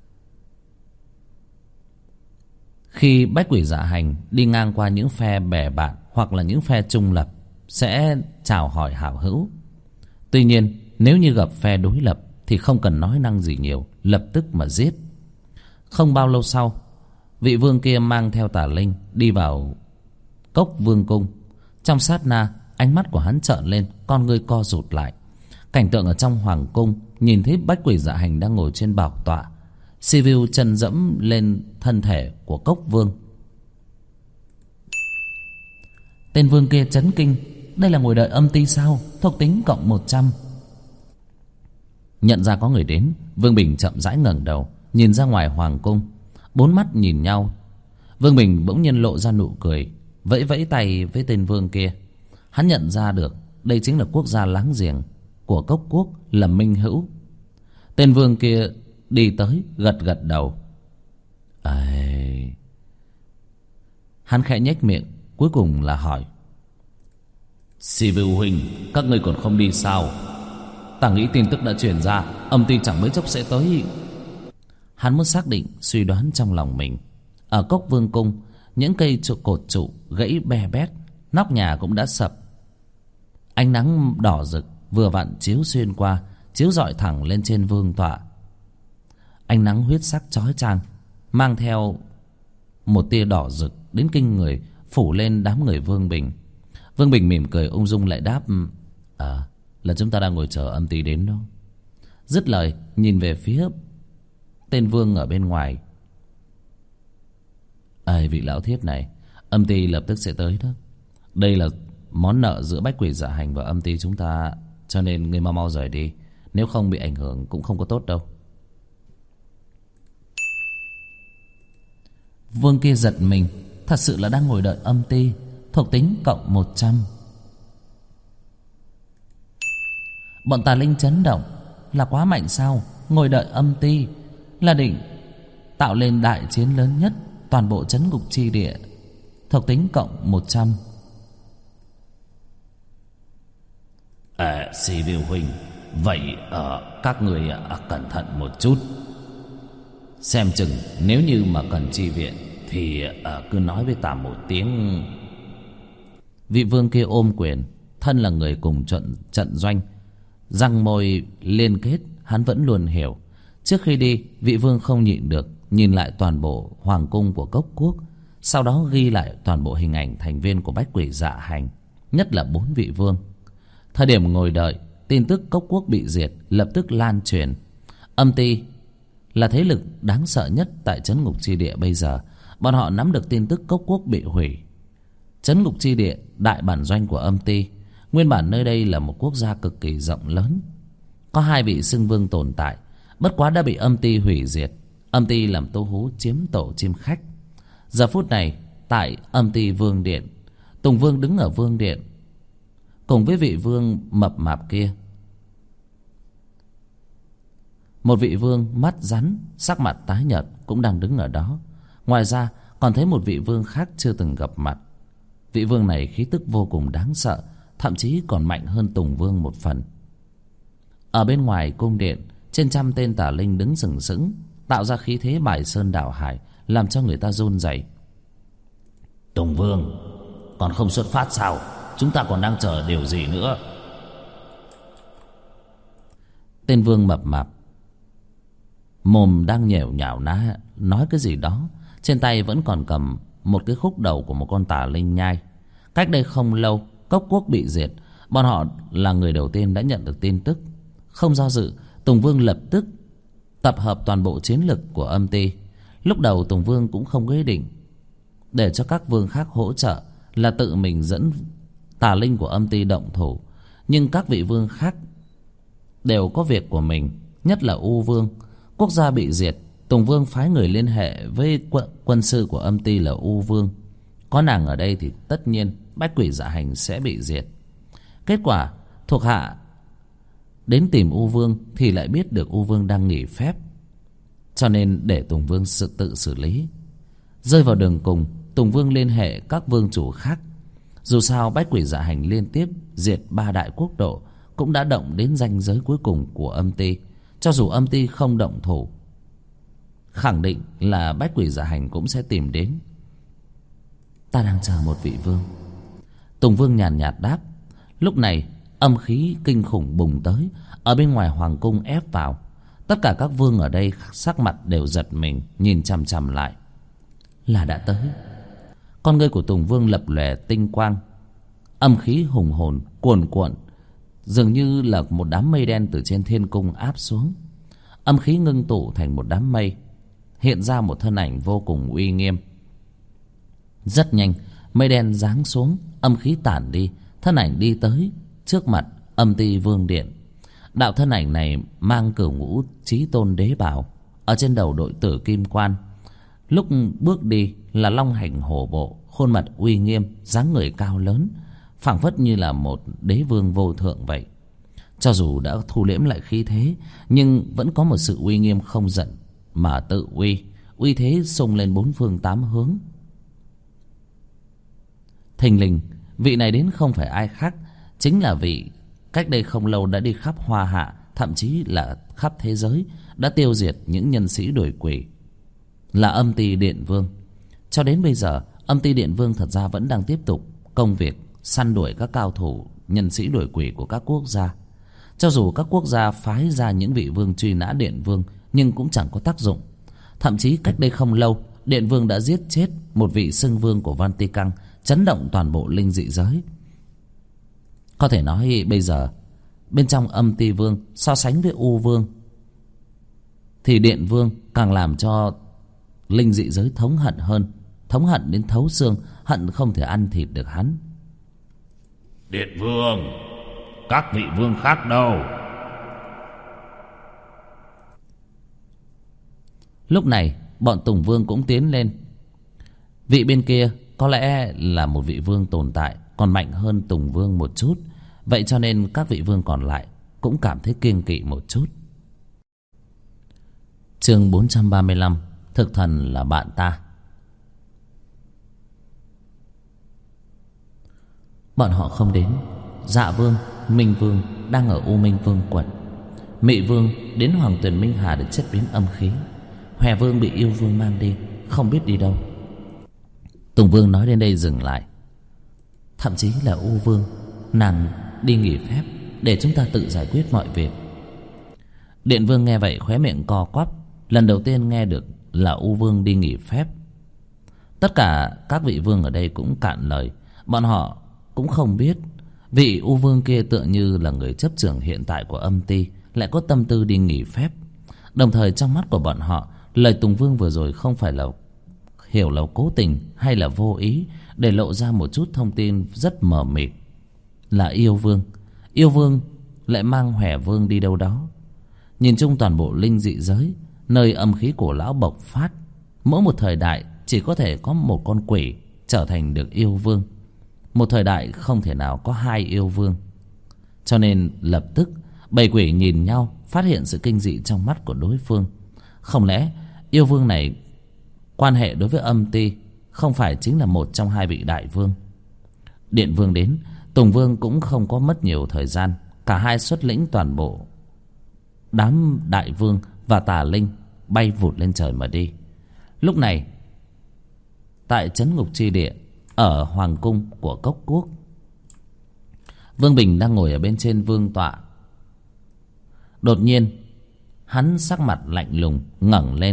Khi Bách Quỷ Dạ Hành đi ngang qua những phe bè bạn hoặc là những phe trung lập, sẽ chào hỏi hảo hữu. Tuy nhiên nếu như gặp phe đối lập thì không cần nói năng gì nhiều, lập tức mà giết. Không bao lâu sau, vị vương kia mang theo Tả Linh đi vào Cốc Vương cung. Trong sát na, ánh mắt của hắn trợn lên, con ngươi co rụt lại. Cảnh tượng ở trong hoàng cung, nhìn thấy Bách Quỷ Dạ Hành đang ngồi trên bảo tọa, Sivu chân dẫm lên thân thể của Cốc Vương. Tên vương kia chấn kinh, đây là ngồi đợi âm ty sao? Thuộc tính cộng 100. Nhận ra có người đến, Vương Bình chậm rãi ngẩng đầu, nhìn ra ngoài hoàng cung. 4 mắt nhìn nhau. Vương Bình bỗng nhiên lộ ra nụ cười, vẫy vẫy tay với tên vương kia. Hắn nhận ra được đây chính là quốc gia láng giềng của Cốc Quốc, là Minh Hữu. Tên vương kia đi tới, gật gật đầu. Hắn khẽ nhếch miệng, cuối cùng là hỏi: Sivu huynh, các ngươi còn không đi sao? Ta nghĩ tin tức đã truyền ra, âm ty chẳng mấy chốc sẽ tới. Hắn muốn xác định suy đoán trong lòng mình. Ở Cốc Vương cung, những cây cột trụ gãy be bét, nóc nhà cũng đã sập. Ánh nắng đỏ rực vừa vặn chiếu xuyên qua, chiếu rọi thẳng lên trên vương tọa. Ánh nắng huyết sắc chói chang, mang theo một tia đỏ rực đến kinh người, phủ lên đám người Vương Bình. Vương Bình mỉm cười ung dung lại đáp: là chúng ta đang ngồi chờ âm ty đến đó. Dứt lời nhìn về phía tên vương ở bên ngoài. Vị lão thiếp này, âm ty lập tức sẽ tới đó. Đây là món nợ giữa Bách Quỷ Dạ Hành và âm ty chúng ta, cho nên ngươi mau mau rời đi, nếu không bị ảnh hưởng cũng không có tốt đâu. Vương kia giật mình, thật sự là đang ngồi đợi âm ty, thuộc tính cộng 100. Bọn Tà Linh chấn động, là quá mạnh sao? Ngồi đợi âm ty là định tạo lên đại chiến lớn nhất toàn bộ trấn ngục chi địa, thuộc tính cộng 100. Sivu huynh, vậy các người cẩn thận một chút. Xem chừng nếu như mà cần chi viện thì cứ nói với ta một tiếng. Vị vương kia ôm quyền, thân là người cùng trận doanh, răng môi liên kết, hắn vẫn luôn hiểu. Trước khi đi, vị vương không nhịn được nhìn lại toàn bộ hoàng cung của Cốc Quốc, sau đó ghi lại toàn bộ hình ảnh thành viên của Bách Quỷ Dạ Hành, nhất là 4 vị vương. Thời điểm ngồi đợi, tin tức Cốc Quốc bị diệt lập tức lan truyền. Âm ty là thế lực đáng sợ nhất tại trấn ngục chi địa bây giờ. Bọn họ nắm được tin tức Cốc Quốc bị hủy. Trấn ngục chi địa, đại bản doanh của âm ty. Nguyên bản nơi đây là một quốc gia cực kỳ rộng lớn, có 2 vị xưng vương tồn tại, bất quá đã bị âm ty hủy diệt. Âm ty làm tố hú chiếm tổ chim khách. Giờ phút này tại âm ty vương điện, Tùng Vương đứng ở vương điện cùng với vị vương mập mạp kia. Một vị vương mắt rắn, sắc mặt tái nhợt cũng đang đứng ở đó. Ngoài ra còn thấy một vị vương khác chưa từng gặp mặt. Vị vương này khí tức vô cùng đáng sợ, thậm chí còn mạnh hơn Tùng Vương một phần. Ở bên ngoài cung điện, trên trăm tên tà linh đứng sừng sững, tạo ra khí thế bài sơn đảo hải, làm cho người ta run rẩy. Tùng Vương còn không xuất phát sao? Chúng ta còn đang chờ điều gì nữa? Tên vương mập mạp mồm đang nhẻo nhảo nói cái gì đó, trên tay vẫn còn cầm một cái khúc đầu của một con tà linh nhai. Cách đây không lâu, Cốc Quốc bị diệt, bọn họ là người đầu tiên đã nhận được tin tức. Không do dự, Tùng Vương lập tức tập hợp toàn bộ chiến lực của âm ty. Lúc đầu Tùng Vương cũng không có ý định để cho các vương khác hỗ trợ, là tự mình dẫn tà linh của âm ty động thủ. Nhưng các vị vương khác đều có việc của mình, nhất là U Vương. Quốc gia bị diệt, Tùng Vương phái người liên hệ với quân sư của âm ty là U Vương. Có nàng ở đây thì tất nhiên Bách Quỷ Dạ Hành sẽ bị diệt. Kết quả thuộc hạ đến tìm U Vương thì lại biết được U Vương đang nghỉ phép, cho nên để Tùng Vương tự xử lý. Rơi vào đường cùng, Tùng Vương liên hệ các vương chủ khác. Dù sao Bách Quỷ Dạ Hành liên tiếp diệt 3 đại quốc độ, cũng đã động đến ranh giới cuối cùng của âm ty. Cho dù âm ty không động thủ, khẳng định là Bách Quỷ Dạ Hành cũng sẽ tìm đến. Ta đang chờ một vị vương. Tùng Vương nhàn nhạt đáp. Lúc này âm khí kinh khủng bùng tới, ở bên ngoài hoàng cung ép vào. Tất cả các vương ở đây sắc mặt đều giật mình, nhìn chằm chằm lại. Là đã tới. Con ngươi của Tùng Vương lập lòe tinh quang, âm khí hùng hồn cuồn cuộn, dường như là một đám mây đen từ trên thiên cung áp xuống. Âm khí ngưng tụ thành một đám mây, hiện ra một thân ảnh vô cùng uy nghiêm. Rất nhanh, mây đen giáng xuống, âm khí tản đi, thân ảnh đi tới trước mặt âm ty vương điện. Đạo thân ảnh này mang cửu ngũ chí tôn đế bào, ở trên đầu đội tử kim quan. Lúc bước đi là long hành hổ bộ, khuôn mặt uy nghiêm, dáng người cao lớn, phảng phất như là một đế vương vô thượng vậy. Cho dù đã thu liễm lại khí thế, nhưng vẫn có một sự uy nghiêm không giận mà tự uy, uy thế xông lên 4 phương 8 hướng. Thình lình, vị này đến không phải ai khác, chính là vị cách đây không lâu đã đi khắp Hoa Hạ, thậm chí là khắp thế giới, đã tiêu diệt những nhân sĩ đuổi quỷ, là âm ty Điện Vương. Cho đến bây giờ, âm ty Điện Vương thật ra vẫn đang tiếp tục công việc săn đuổi các cao thủ nhân sĩ đuổi quỷ của các quốc gia. Cho dù các quốc gia phái ra những vị vương truy nã Điện Vương, nhưng cũng chẳng có tác dụng. Thậm chí cách đây không lâu, Điện Vương đã giết chết một vị xưng vương của Văn Ti Căng, chấn động toàn bộ linh dị giới. Có thể nói bây giờ bên trong âm ty vương so sánh với U Vương thì Điện Vương càng làm cho linh dị giới thống hận hơn, thống hận đến thấu xương, hận không thể ăn thịt được hắn. Điện Vương, các vị vương khác đâu? Lúc này bọn Tùng Vương cũng tiến lên. Vị bên kia có lẽ là một vị vương tồn tại còn mạnh hơn Tùng Vương một chút, vậy cho nên các vị vương còn lại cũng cảm thấy kiêng kỵ một chút. Chương 435, thực thần là bạn ta. Bọn họ không đến. Dạ Vương, Minh Vương đang ở U Minh Vương quận. Mị Vương đến Hoàng Tuyền Minh Hà để chất biến âm khí. Hòe Vương bị Yêu Vương mang đi, không biết đi đâu. Tùng Vương nói đến đây dừng lại. Thậm chí là U Vương, nàng đi nghỉ phép để chúng ta tự giải quyết mọi việc. Điện Vương nghe vậy khóe miệng co quắp, lần đầu tiên nghe được là U Vương đi nghỉ phép. Tất cả các vị vương ở đây cũng cạn lời. Bọn họ cũng không biết vị U Vương kia tựa như là người chấp trưởng hiện tại của âm ty lại có tâm tư đi nghỉ phép. Đồng thời trong mắt của bọn họ, lời Tùng Vương vừa rồi không phải là hiểu là cố tình hay là vô ý, để lộ ra một chút thông tin rất mờ mịt. Là Yêu Vương. Yêu Vương lại mang Hòe Vương đi đâu đó. Nhìn chung toàn bộ linh dị giới, nơi âm khí cổ lão bộc phát, mỗi một thời đại chỉ có thể có một con quỷ trở thành được Yêu Vương. Một thời đại không thể nào có 2 Yêu Vương. Cho nên lập tức Bầy quỷ nhìn nhau, phát hiện sự kinh dị trong mắt của đối phương. Không lẽ yêu vương này quan hệ đối với âm ti không phải chính là một trong hai vị đại vương? Điện vương đến, Tùng vương cũng không có mất nhiều thời gian. Cả hai xuất lĩnh toàn bộ đám đại vương và tà linh bay vụt lên trời mà đi. Lúc này tại trấn ngục chi địa ở hoàng cung của Cốc Quốc, Vương Bình đang ngồi ở bên trên vương tọa. Đột nhiên hắn sắc mặt lạnh lùng ngẩng lên.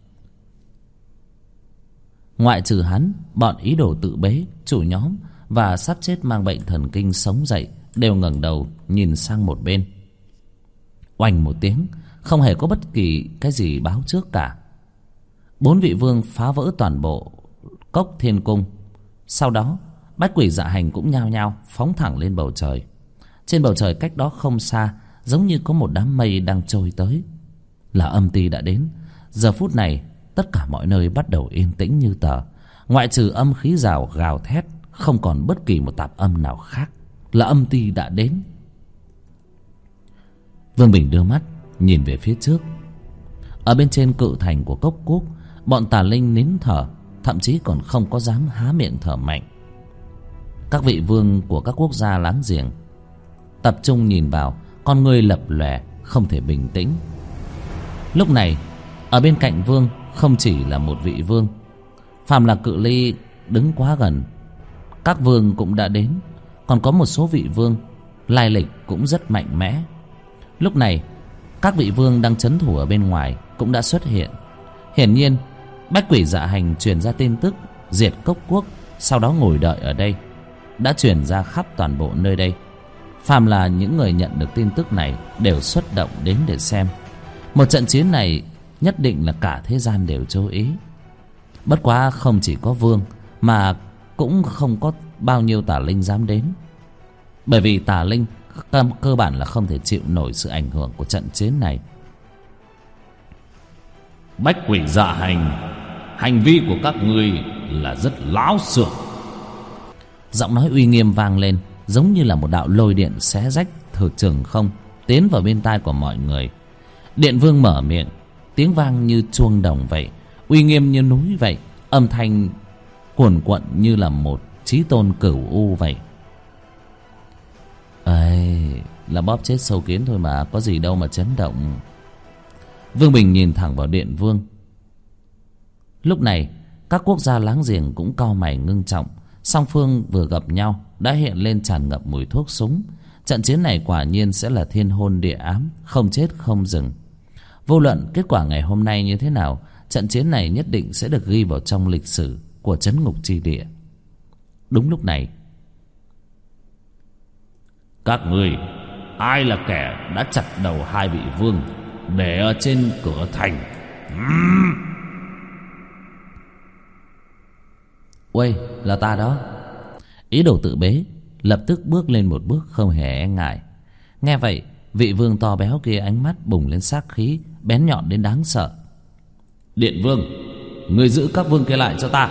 Ngoại trừ hắn, bọn ý đồ tự bế, chủ nhóm và sắp chết mang bệnh thần kinh sống dậy đều ngẩng đầu nhìn sang một bên. Oanh một tiếng, không hề có bất kỳ cái gì báo trước cả. 4 vị vương phá vỡ toàn bộ Cốc Thiên Cung. Sau đó bách quỷ dạ hành cũng nhao nhao phóng thẳng lên bầu trời. Trên bầu trời cách đó không xa, giống như có một đám mây đang trôi tới. Là âm ti đã đến. Giờ phút này tất cả mọi nơi bắt đầu yên tĩnh như tờ. Ngoại trừ âm khí rào gào thét, không còn bất kỳ một tạp âm nào khác. Là âm ti đã đến. Vương Bình đưa mắt nhìn về phía trước. Ở bên trên cự thành của Cốc Quốc, bọn tà linh nín thở, thậm chí còn không có dám há miệng thở mạnh. Các vị vương của các quốc gia láng giềng tập trung nhìn vào, con người lập lòe, không thể bình tĩnh. Lúc này ở bên cạnh vương không chỉ là một vị vương. Phàm là cự ly đứng quá gần, các vương cũng đã đến. Còn có một số vị vương lai lịch cũng rất mạnh mẽ. Lúc này các vị vương đang trấn thủ ở bên ngoài cũng đã xuất hiện. Hiển nhiên bách quỷ dạ hành truyền ra tin tức diệt Cốc Quốc, sau đó ngồi đợi ở đây, đã truyền ra khắp toàn bộ nơi đây. Phàm là những người nhận được tin tức này đều xuất động đến để xem. Một trận chiến này nhất định là cả thế gian đều chú ý. Bất quá không chỉ có vương, mà cũng không có bao nhiêu tà linh dám đến. Bởi vì tà linh cơ bản là không thể chịu nổi sự ảnh hưởng của trận chiến này. Bách quỷ dạ hành, hành vi của các ngươi là rất láo xược. Giọng nói uy nghiêm vang lên, giống như là một đạo lôi điện xé rách thường trường không, tiến vào bên tai của mọi người. Điện vương mở miệng, tiếng vang như chuông đồng vậy, uy nghiêm như núi vậy, âm thanh cuồn cuộn như là một chí tôn cửu u vậy. Ây, là bóp chết sâu kiến thôi mà, có gì đâu mà chấn động. Vương Bình nhìn thẳng vào điện vương. Lúc này các quốc gia láng giềng cũng cau mày ngưng trọng. Song phương vừa gặp nhau đã hiện lên tràn ngập mùi thuốc súng. Trận chiến này quả nhiên sẽ là thiên hôn địa ám, không chết không dừng. Vô luận kết quả ngày hôm nay như thế nào, trận chiến này nhất định sẽ được ghi vào trong lịch sử của trấn ngục chi địa. Đúng lúc này, các ngươi ai là kẻ đã chặt đầu hai vị vương để ở trên cửa thành? Uầy, là ta đó. Ý đồ tự bế lập tức bước lên một bước không hề e ngại. Nghe vậy, vị vương to béo kia ánh mắt bùng lên sát khí, bén nhọn đến đáng sợ. Điện vương, người giữ các vương kia lại cho ta.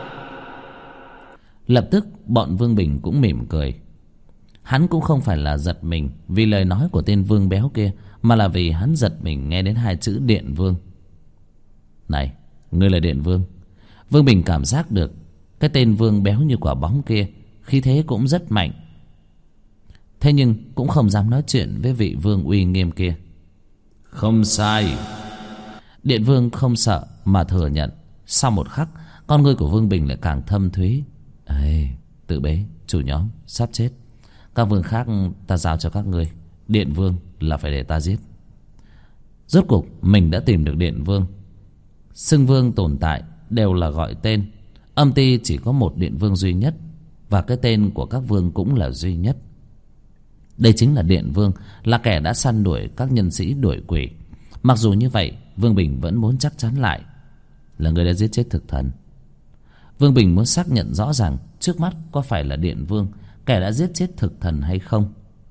Lập tức bọn Vương Bình cũng mỉm cười. Hắn cũng không phải là giật mình vì lời nói của tên vương béo kia, mà là vì hắn giật mình nghe đến hai chữ điện vương. Này, ngươi là điện vương? Vương Bình cảm giác được cái tên vương béo như quả bóng kia khí thế cũng rất mạnh. Thế nhưng cũng không dám nói chuyện với vị vương uy nghiêm kia. Không sai. Điện vương không sợ mà thừa nhận. Sau một khắc, con ngươi của Vương Bình lại càng thâm thúy. Ê, tự bế, chủ nhóm, sắp chết. Các vương khác ta giao cho các ngươi. Điện vương là phải để ta giết. Rốt cuộc mình đã tìm được điện vương. Xưng vương tồn tại đều là gọi tên. Âm ty chỉ có một điện vương duy nhất, và cái tên của các vương cũng là duy nhất. Đây chính là điện vương, là kẻ đã săn đuổi các nhân sĩ đuổi quỷ. Mặc dù như vậy, Vương Bình vẫn muốn chắc chắn lại là người đã giết chết thực thần. Vương Bình muốn xác nhận rõ ràng trước mắt có phải là điện vương, kẻ đã giết chết thực thần hay không.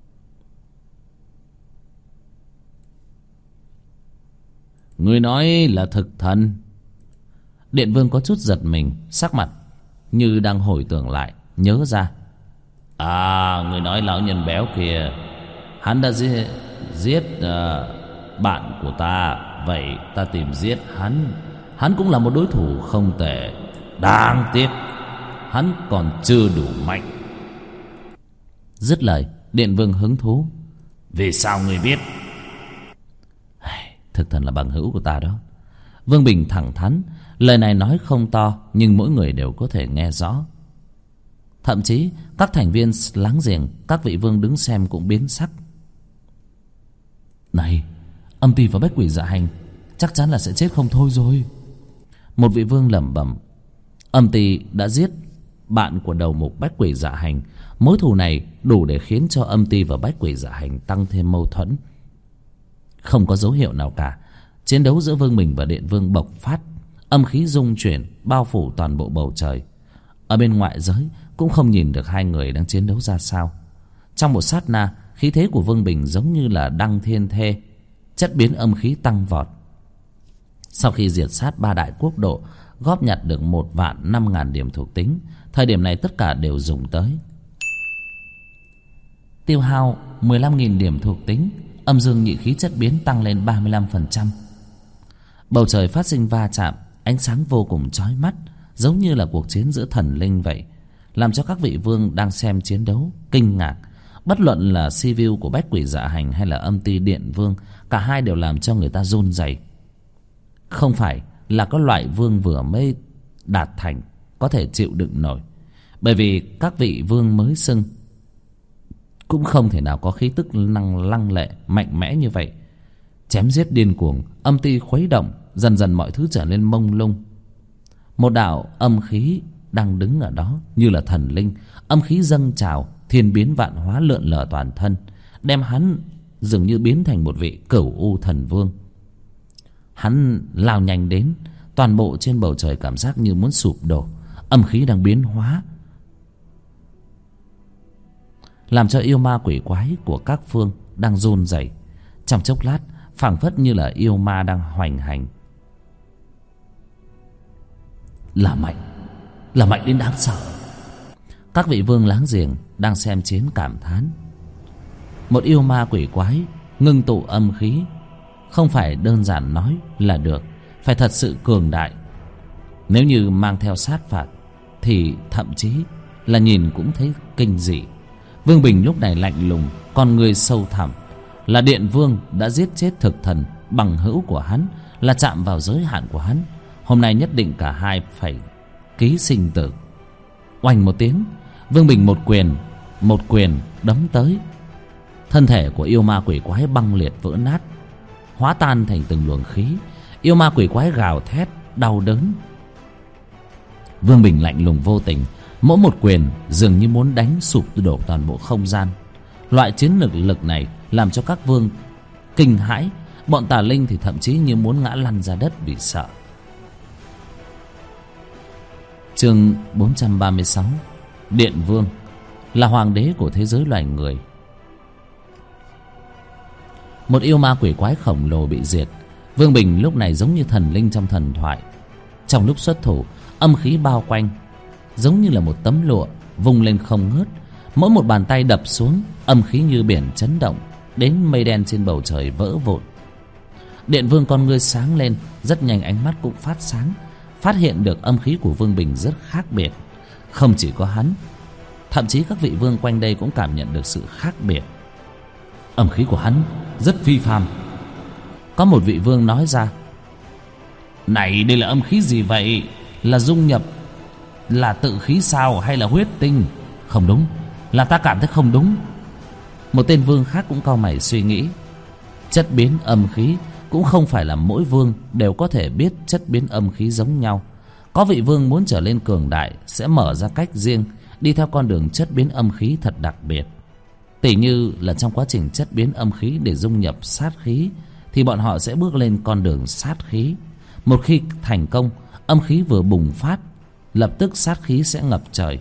Người nói là thực thần? Điện vương có chút giật mình, sắc mặt như đang hồi tưởng lại, nhớ ra. À, người nói lão nhân béo kia, hắn đã giết bạn của ta, vậy ta tìm giết hắn. Hắn cũng là một đối thủ không tệ. Đáng tiếc hắn còn chưa đủ mạnh. Dứt lời, Điện Vương hứng thú. Vì sao ngươi biết? Thực thần là bằng hữu của ta đó. Vương Bình thẳng thắn. Lời này nói không to, nhưng mỗi người đều có thể nghe rõ. Thậm chí các thành viên láng giềng, các vị vương đứng xem cũng biến sắc. Này, Âm Ty và Bách Quỷ Dạ Hành chắc chắn là sẽ chết không thôi rồi. Một vị vương lẩm bẩm. Âm Ty đã giết bạn của đầu mục Bách Quỷ Dạ Hành. Mối thù này đủ để khiến cho Âm Ty và Bách Quỷ Dạ Hành tăng thêm mâu thuẫn. Không có dấu hiệu nào cả. Chiến đấu giữa Vương Bình và Điện Vương bộc phát. Âm khí rung chuyển bao phủ toàn bộ bầu trời. Ở bên ngoại giới cũng không nhìn được hai người đang chiến đấu ra sao. Trong một sát na, khí thế của Vương Bình giống như là đăng thiên thê. Chất biến âm khí tăng vọt. Sau khi diệt sát 3 đại quốc độ, góp nhặt được 1.005.000 điểm thuộc tính, thời điểm này tất cả đều dùng tới. Tiêu hao 15.000 điểm thuộc tính, âm dương nhị khí chất biến tăng lên 35%. Bầu trời phát sinh va chạm, ánh sáng vô cùng chói mắt, giống như là cuộc chiến giữa thần linh vậy, làm cho các vị vương đang xem chiến đấu kinh ngạc. Bất luận là si view của Bách Quỷ Dạ Hành hay là Âm Ty Điện Vương, cả hai đều làm cho người ta run rẩy. Không phải là có loại vương vừa mới đạt thành có thể chịu đựng nổi, bởi vì các vị vương mới xưng cũng không thể nào có khí tức lăng lệ mạnh mẽ như vậy. Chém giết điên cuồng, âm ty khuấy động, dần dần mọi thứ trở nên mông lung. Một đạo âm khí đang đứng ở đó như là thần linh. Âm khí dâng trào, thiên biến vạn hóa lượn lờ toàn thân, đem hắn dường như biến thành một vị cửu u thần vương. Hắn lao nhanh đến, toàn bộ trên bầu trời cảm giác như muốn sụp đổ. Âm khí đang biến hóa, làm cho yêu ma quỷ quái của các phương đang run rẩy. Trong chốc lát, phảng phất như là yêu ma đang hoành hành. Là mạnh đến đáng sợ. Các vị vương láng giềng đang xem chiến cảm thán. Một yêu ma quỷ quái ngưng tụ âm khí, không phải đơn giản nói là được, phải thật sự cường đại. Nếu như mang theo sát phạt thì thậm chí là nhìn cũng thấy kinh dị. Vương Bình lúc này lạnh lùng, con người sâu thẳm. Là Điện Vương đã giết chết thực thần bằng hữu của hắn, là chạm vào giới hạn của hắn. Hôm nay nhất định cả hai phải ký sinh tử. Oanh một tiếng, Vương Bình một quyền đấm tới. Thân thể của yêu ma quỷ quái băng liệt vỡ nát, hóa tan thành từng luồng khí. Yêu ma quỷ quái gào thét đau đớn. Vương Bình lạnh lùng vô tình, mỗi một quyền dường như muốn đánh sụp đổ toàn bộ không gian. Loại chiến lực này làm cho các vương kinh hãi. Bọn tà linh thì thậm chí như muốn ngã lăn ra đất vì sợ. Chương 436. Điện Vương là hoàng đế của thế giới loài người. Một yêu ma quỷ quái khổng lồ bị diệt. Vương Bình lúc này giống như thần linh trong thần thoại. Trong lúc xuất thủ, âm khí bao quanh, giống như là một tấm lụa vung lên không ngớt. Mỗi một bàn tay đập xuống, âm khí như biển chấn động, đến mây đen trên bầu trời vỡ vụn. Điện Vương con ngươi sáng lên, rất nhanh ánh mắt cũng phát sáng, phát hiện được âm khí của Vương Bình rất khác biệt. Không chỉ có hắn, thậm chí các vị vương quanh đây cũng cảm nhận được sự khác biệt. Âm khí của hắn rất phi phàm. Có một vị vương nói ra: "Này, đây là âm khí gì vậy? Là dung nhập, là tự khí sao, hay là huyết tinh? Không đúng, là ta cảm thấy không đúng." Một tên vương khác cũng cau mày suy nghĩ. Chất biến âm khí cũng không phải là mỗi vương đều có thể biết chất biến âm khí giống nhau. Có vị vương muốn trở lên cường đại sẽ mở ra cách riêng, đi theo con đường chất biến âm khí thật đặc biệt. Tỉ như là trong quá trình chất biến âm khí để dung nhập sát khí, thì bọn họ sẽ bước lên con đường sát khí. Một khi thành công, âm khí vừa bùng phát, lập tức sát khí sẽ ngập trời.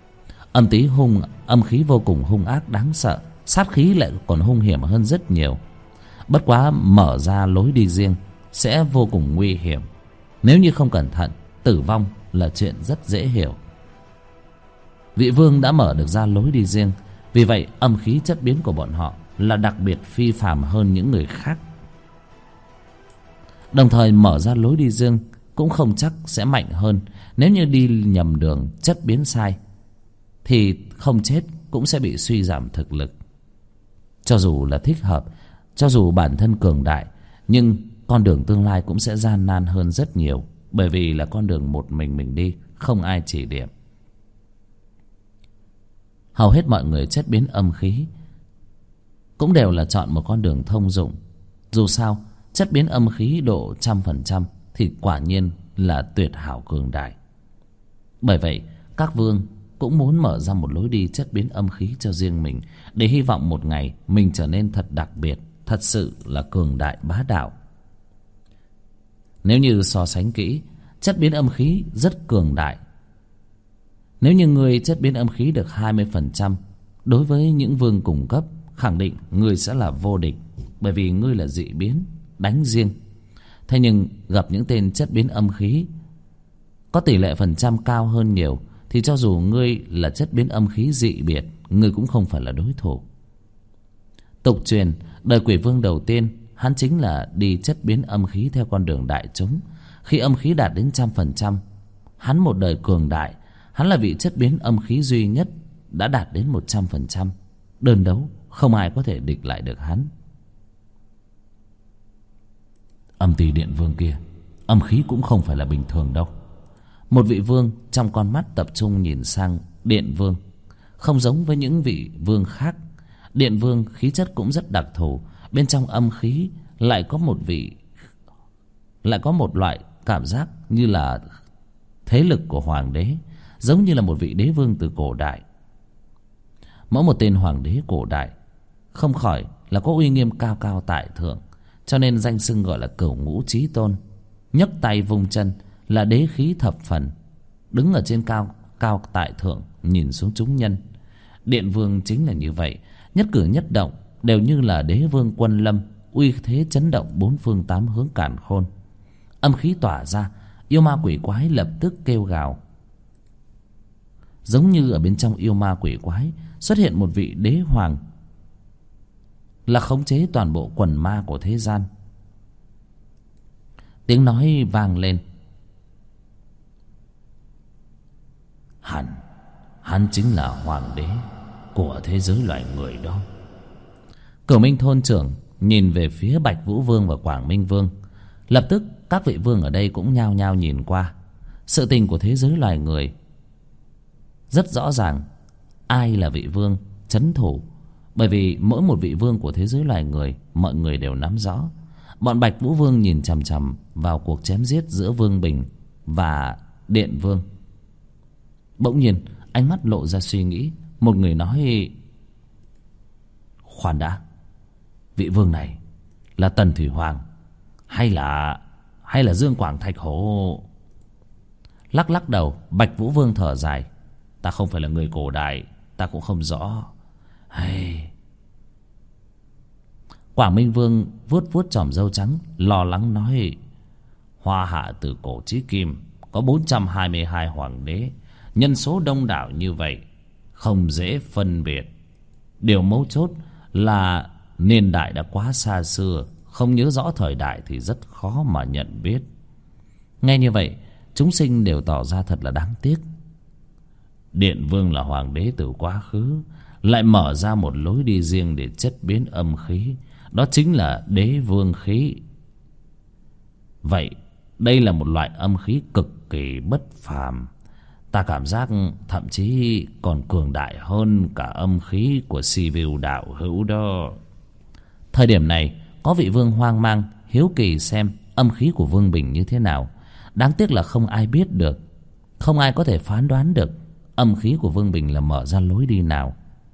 Âm khí vô cùng hung ác đáng sợ, sát khí lại còn hung hiểm hơn rất nhiều. Bất quá mở ra lối đi riêng sẽ vô cùng nguy hiểm. Nếu như không cẩn thận, tử vong là chuyện rất dễ hiểu. Vị vương đã mở được ra lối đi riêng, vì vậy âm khí chất biến của bọn họ là đặc biệt phi phàm hơn những người khác. Đồng thời mở ra lối đi riêng cũng không chắc sẽ mạnh hơn. Nếu như đi nhầm đường, chất biến sai thì không chết cũng sẽ bị suy giảm thực lực. Cho dù là thích hợp, cho dù bản thân cường đại, nhưng con đường tương lai cũng sẽ gian nan hơn rất nhiều, bởi vì là con đường một mình đi, không ai chỉ điểm. Hầu hết mọi người chất biến âm khí cũng đều là chọn một con đường thông dụng. Dù sao, chất biến âm khí độ 100% thì quả nhiên là tuyệt hảo cường đại. Bởi vậy, các vương cũng muốn mở ra một lối đi chất biến âm khí cho riêng mình, để hy vọng một ngày mình trở nên thật đặc biệt, thật sự là cường đại bá đạo. Nếu như so sánh kỹ, chất biến âm khí rất cường đại. Nếu như người chất biến âm khí được 20%, đối với những vương cùng cấp, khẳng định ngươi sẽ là vô địch, bởi vì ngươi là dị biến, đánh riêng. Thế nhưng gặp những tên chất biến âm khí có tỷ lệ phần trăm cao hơn nhiều, thì cho dù ngươi là chất biến âm khí dị biệt, ngươi cũng không phải là đối thủ. Tục truyền, đời quỷ vương đầu tiên, hắn chính là đi chất biến âm khí theo con đường đại chúng. Khi âm khí đạt đến 100%, hắn một đời cường đại. Hắn là vị chất biến âm khí duy nhất đã đạt đến 100%. Đơn đấu, không ai có thể địch lại được hắn. Âm Tỳ Điện Vương kia, âm khí cũng không phải là bình thường đâu. Một vị vương trong con mắt tập trung nhìn sang Điện Vương. Không giống với những vị vương khác, Điện Vương khí chất cũng rất đặc thù. Bên trong âm khí lại có một loại cảm giác như là thế lực của hoàng đế, giống như là một vị đế vương từ cổ đại. Mỗi một tên hoàng đế cổ đại không khỏi là có uy nghiêm cao cao tại thượng, cho nên danh xưng gọi là cửu ngũ chí tôn. Nhấc tay vung chân là đế khí thập phần, đứng ở trên cao tại thượng nhìn xuống chúng nhân. Điện Vương chính là như vậy, nhất cử nhất động đều như là đế vương quân lâm, uy thế chấn động bốn phương tám hướng càn khôn. Âm khí tỏa ra, yêu ma quỷ quái lập tức kêu gào. Giống như ở bên trong yêu ma quỷ quái xuất hiện một vị đế hoàng, là khống chế toàn bộ quần ma của thế gian. Tiếng nói vang lên: Hắn chính là hoàng đế của thế giới loài người đó. Cửu Minh thôn trưởng nhìn về phía Bạch Vũ Vương và Quảng Minh Vương. Lập tức các vị vương ở đây cũng nhao nhao nhìn qua. Sự tình của thế giới loài người rất rõ ràng ai là vị vương trấn thủ, bởi vì mỗi một vị vương của thế giới loài người mọi người đều nắm rõ. Bọn Bạch Vũ Vương nhìn chằm chằm vào cuộc chém giết giữa Vương Bình và Điện Vương. Bỗng nhiên ánh mắt lộ ra suy nghĩ. Một người nói: khoan đã, vị vương này là Tần Thủy Hoàng hay là Dương Quảng Thạch Hổ? Lắc đầu, Bạch Vũ Vương thở dài: ta không phải là người cổ đại, ta cũng không rõ. Hay... Quảng Minh Vương vuốt chòm râu trắng, lo lắng nói: Hoa Hạ từ cổ chí kim có 422 hoàng đế, nhân số đông đảo như vậy không dễ phân biệt. Điều mấu chốt là niên đại đã quá xa xưa, không nhớ rõ thời đại thì rất khó mà nhận biết. Nghe như vậy, chúng sinh đều tỏ ra thật là đáng tiếc. Điện Vương là hoàng đế từ quá khứ, lại mở ra một lối đi riêng để chất biến âm khí, đó chính là đế vương khí. Vậy đây là một loại âm khí cực kỳ bất phàm. Ta cảm giác thậm chí còn cường đại hơn cả âm khí của Sibiu đạo hữu đó. Thời điểm này có vị vương hoang mang hiếu kỳ xem âm khí của Vương Bình như thế nào. Đáng tiếc là không ai biết được, không ai có thể phán đoán được âm khí của Vương Bình là mở ra lối đi nào.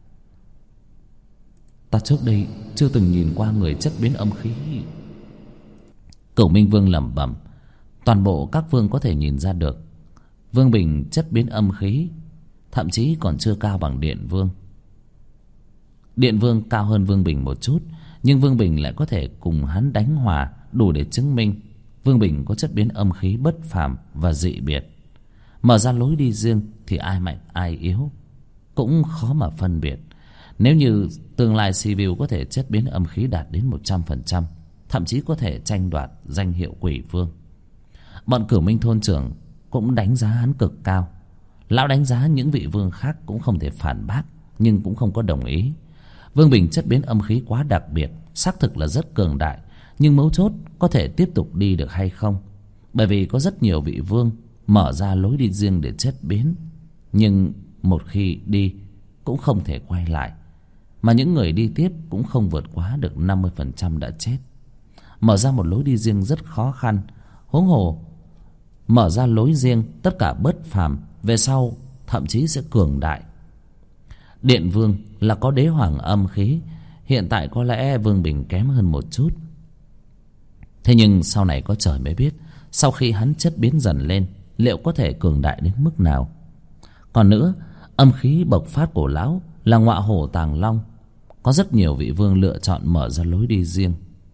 Ta trước đây chưa từng nhìn qua người chất biến âm khí. Cửu Minh Vương lẩm bẩm. Toàn bộ các vương có thể nhìn ra được Vương Bình chất biến âm khí, thậm chí còn chưa cao bằng Điện Vương. Điện Vương cao hơn Vương Bình một chút, nhưng Vương Bình lại có thể cùng hắn đánh hòa, đủ để chứng minh Vương Bình có chất biến âm khí bất phàm và dị biệt. Mở ra lối đi riêng thì ai mạnh ai yếu cũng khó mà phân biệt. Nếu như tương lai Sibiu có thể chất biến âm khí đạt đến 100%, thậm chí có thể tranh đoạt danh hiệu quỷ vương. Bọn Cửu Minh thôn trưởng cũng đánh giá hắn cực cao. Lão đánh giá những vị vương khác cũng không thể phản bác, nhưng cũng không có đồng ý. Vương Bình chất biến âm khí quá đặc biệt, xác thực là rất cường đại, nhưng mấu chốt có thể tiếp tục đi được hay không. Bởi vì có rất nhiều vị vương mở ra lối đi riêng để chất biến, nhưng một khi đi cũng không thể quay lại, mà những người đi tiếp cũng không vượt quá được 50% đã chết. Mở ra một lối đi riêng rất khó khăn, huống hồ mở ra lối riêng tất cả bất phàm về sau thậm chí sẽ cường đại. Điện vương là có đế hoàng âm khí, hiện tại có lẽ Vương Bình kém hơn một chút. Thế nhưng sau này có trời mới biết, sau khi hắn chất biến dần lên, liệu có thể cường đại đến mức nào. Còn nữa, âm khí bộc phát của lão là ngọa hổ tàng long, có rất nhiều vị vương lựa chọn mở ra lối đi riêng.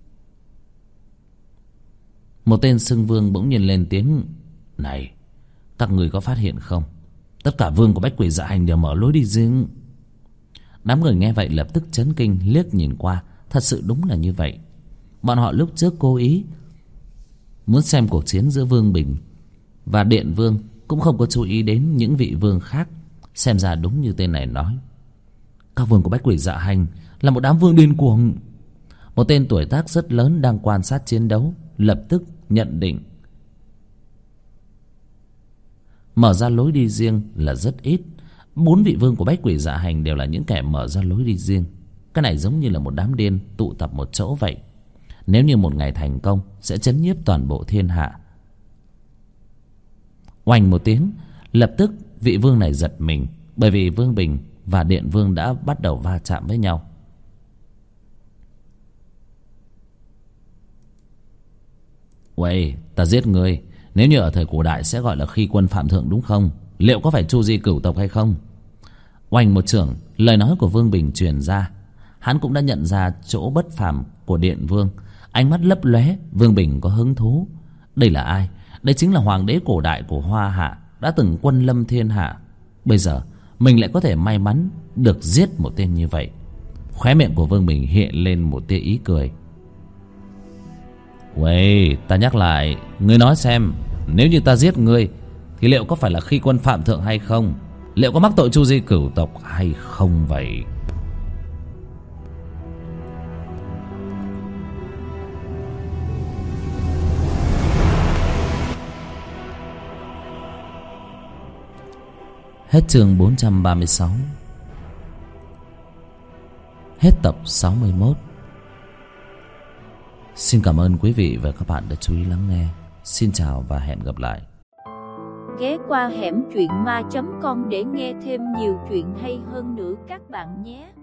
Một tên xưng vương bỗng nhiên lên tiếng: "Này, các người có phát hiện không? Tất cả vương của Bách Quỷ Dạ Hành đều mở lối đi riêng." Đám người nghe vậy lập tức chấn kinh, liếc nhìn qua, thật sự đúng là như vậy. Bọn họ lúc trước cố ý muốn xem cuộc chiến giữa Vương Bình và Điện Vương, cũng không có chú ý đến những vị vương khác. Xem ra đúng như tên này nói, các vương của Bách Quỷ Dạ Hành là một đám vương điên cuồng. Một tên tuổi tác rất lớn đang quan sát chiến đấu lập tức nhận định mở ra lối đi riêng là rất ít. 4 vị vương của Bách Quỷ Dạ Hành đều là những kẻ mở ra lối đi riêng. Cái này giống như là một đám điên tụ tập một chỗ vậy. Nếu như một ngày thành công sẽ chấn nhiếp toàn bộ thiên hạ. Oanh một tiếng, lập tức vị vương này giật mình, bởi vì Vương Bình và Điện Vương đã bắt đầu va chạm với nhau. Uầy, ta giết người, nếu như ở thời cổ đại sẽ gọi là khi quân phạm thượng đúng không? Liệu có phải chu di cửu tộc hay không? Oanh một chưởng, lời nói của Vương Bình truyền ra. Hắn cũng đã nhận ra chỗ bất phàm của Điện Vương. Ánh mắt lấp lóe, Vương Bình có hứng thú. Đây là ai? Đây chính là hoàng đế cổ đại của Hoa Hạ, đã từng quân lâm thiên hạ. Bây giờ mình lại có thể may mắn được giết một tên như vậy. Khóe miệng của Vương Bình hiện lên một tia ý cười. Uầy, ta nhắc lại, ngươi nói xem, nếu như ta giết ngươi thì liệu có phải là khi quân phạm thượng hay không? Liệu có mắc tội chu di cửu tộc hay không vậy? Hết chương 436. Hết tập 61. Xin cảm ơn quý vị và các bạn đã chú ý lắng nghe. Xin chào và hẹn gặp lại. Ghé qua hẻm truyện ma.com để nghe thêm nhiều chuyện hay hơn nữa các bạn nhé.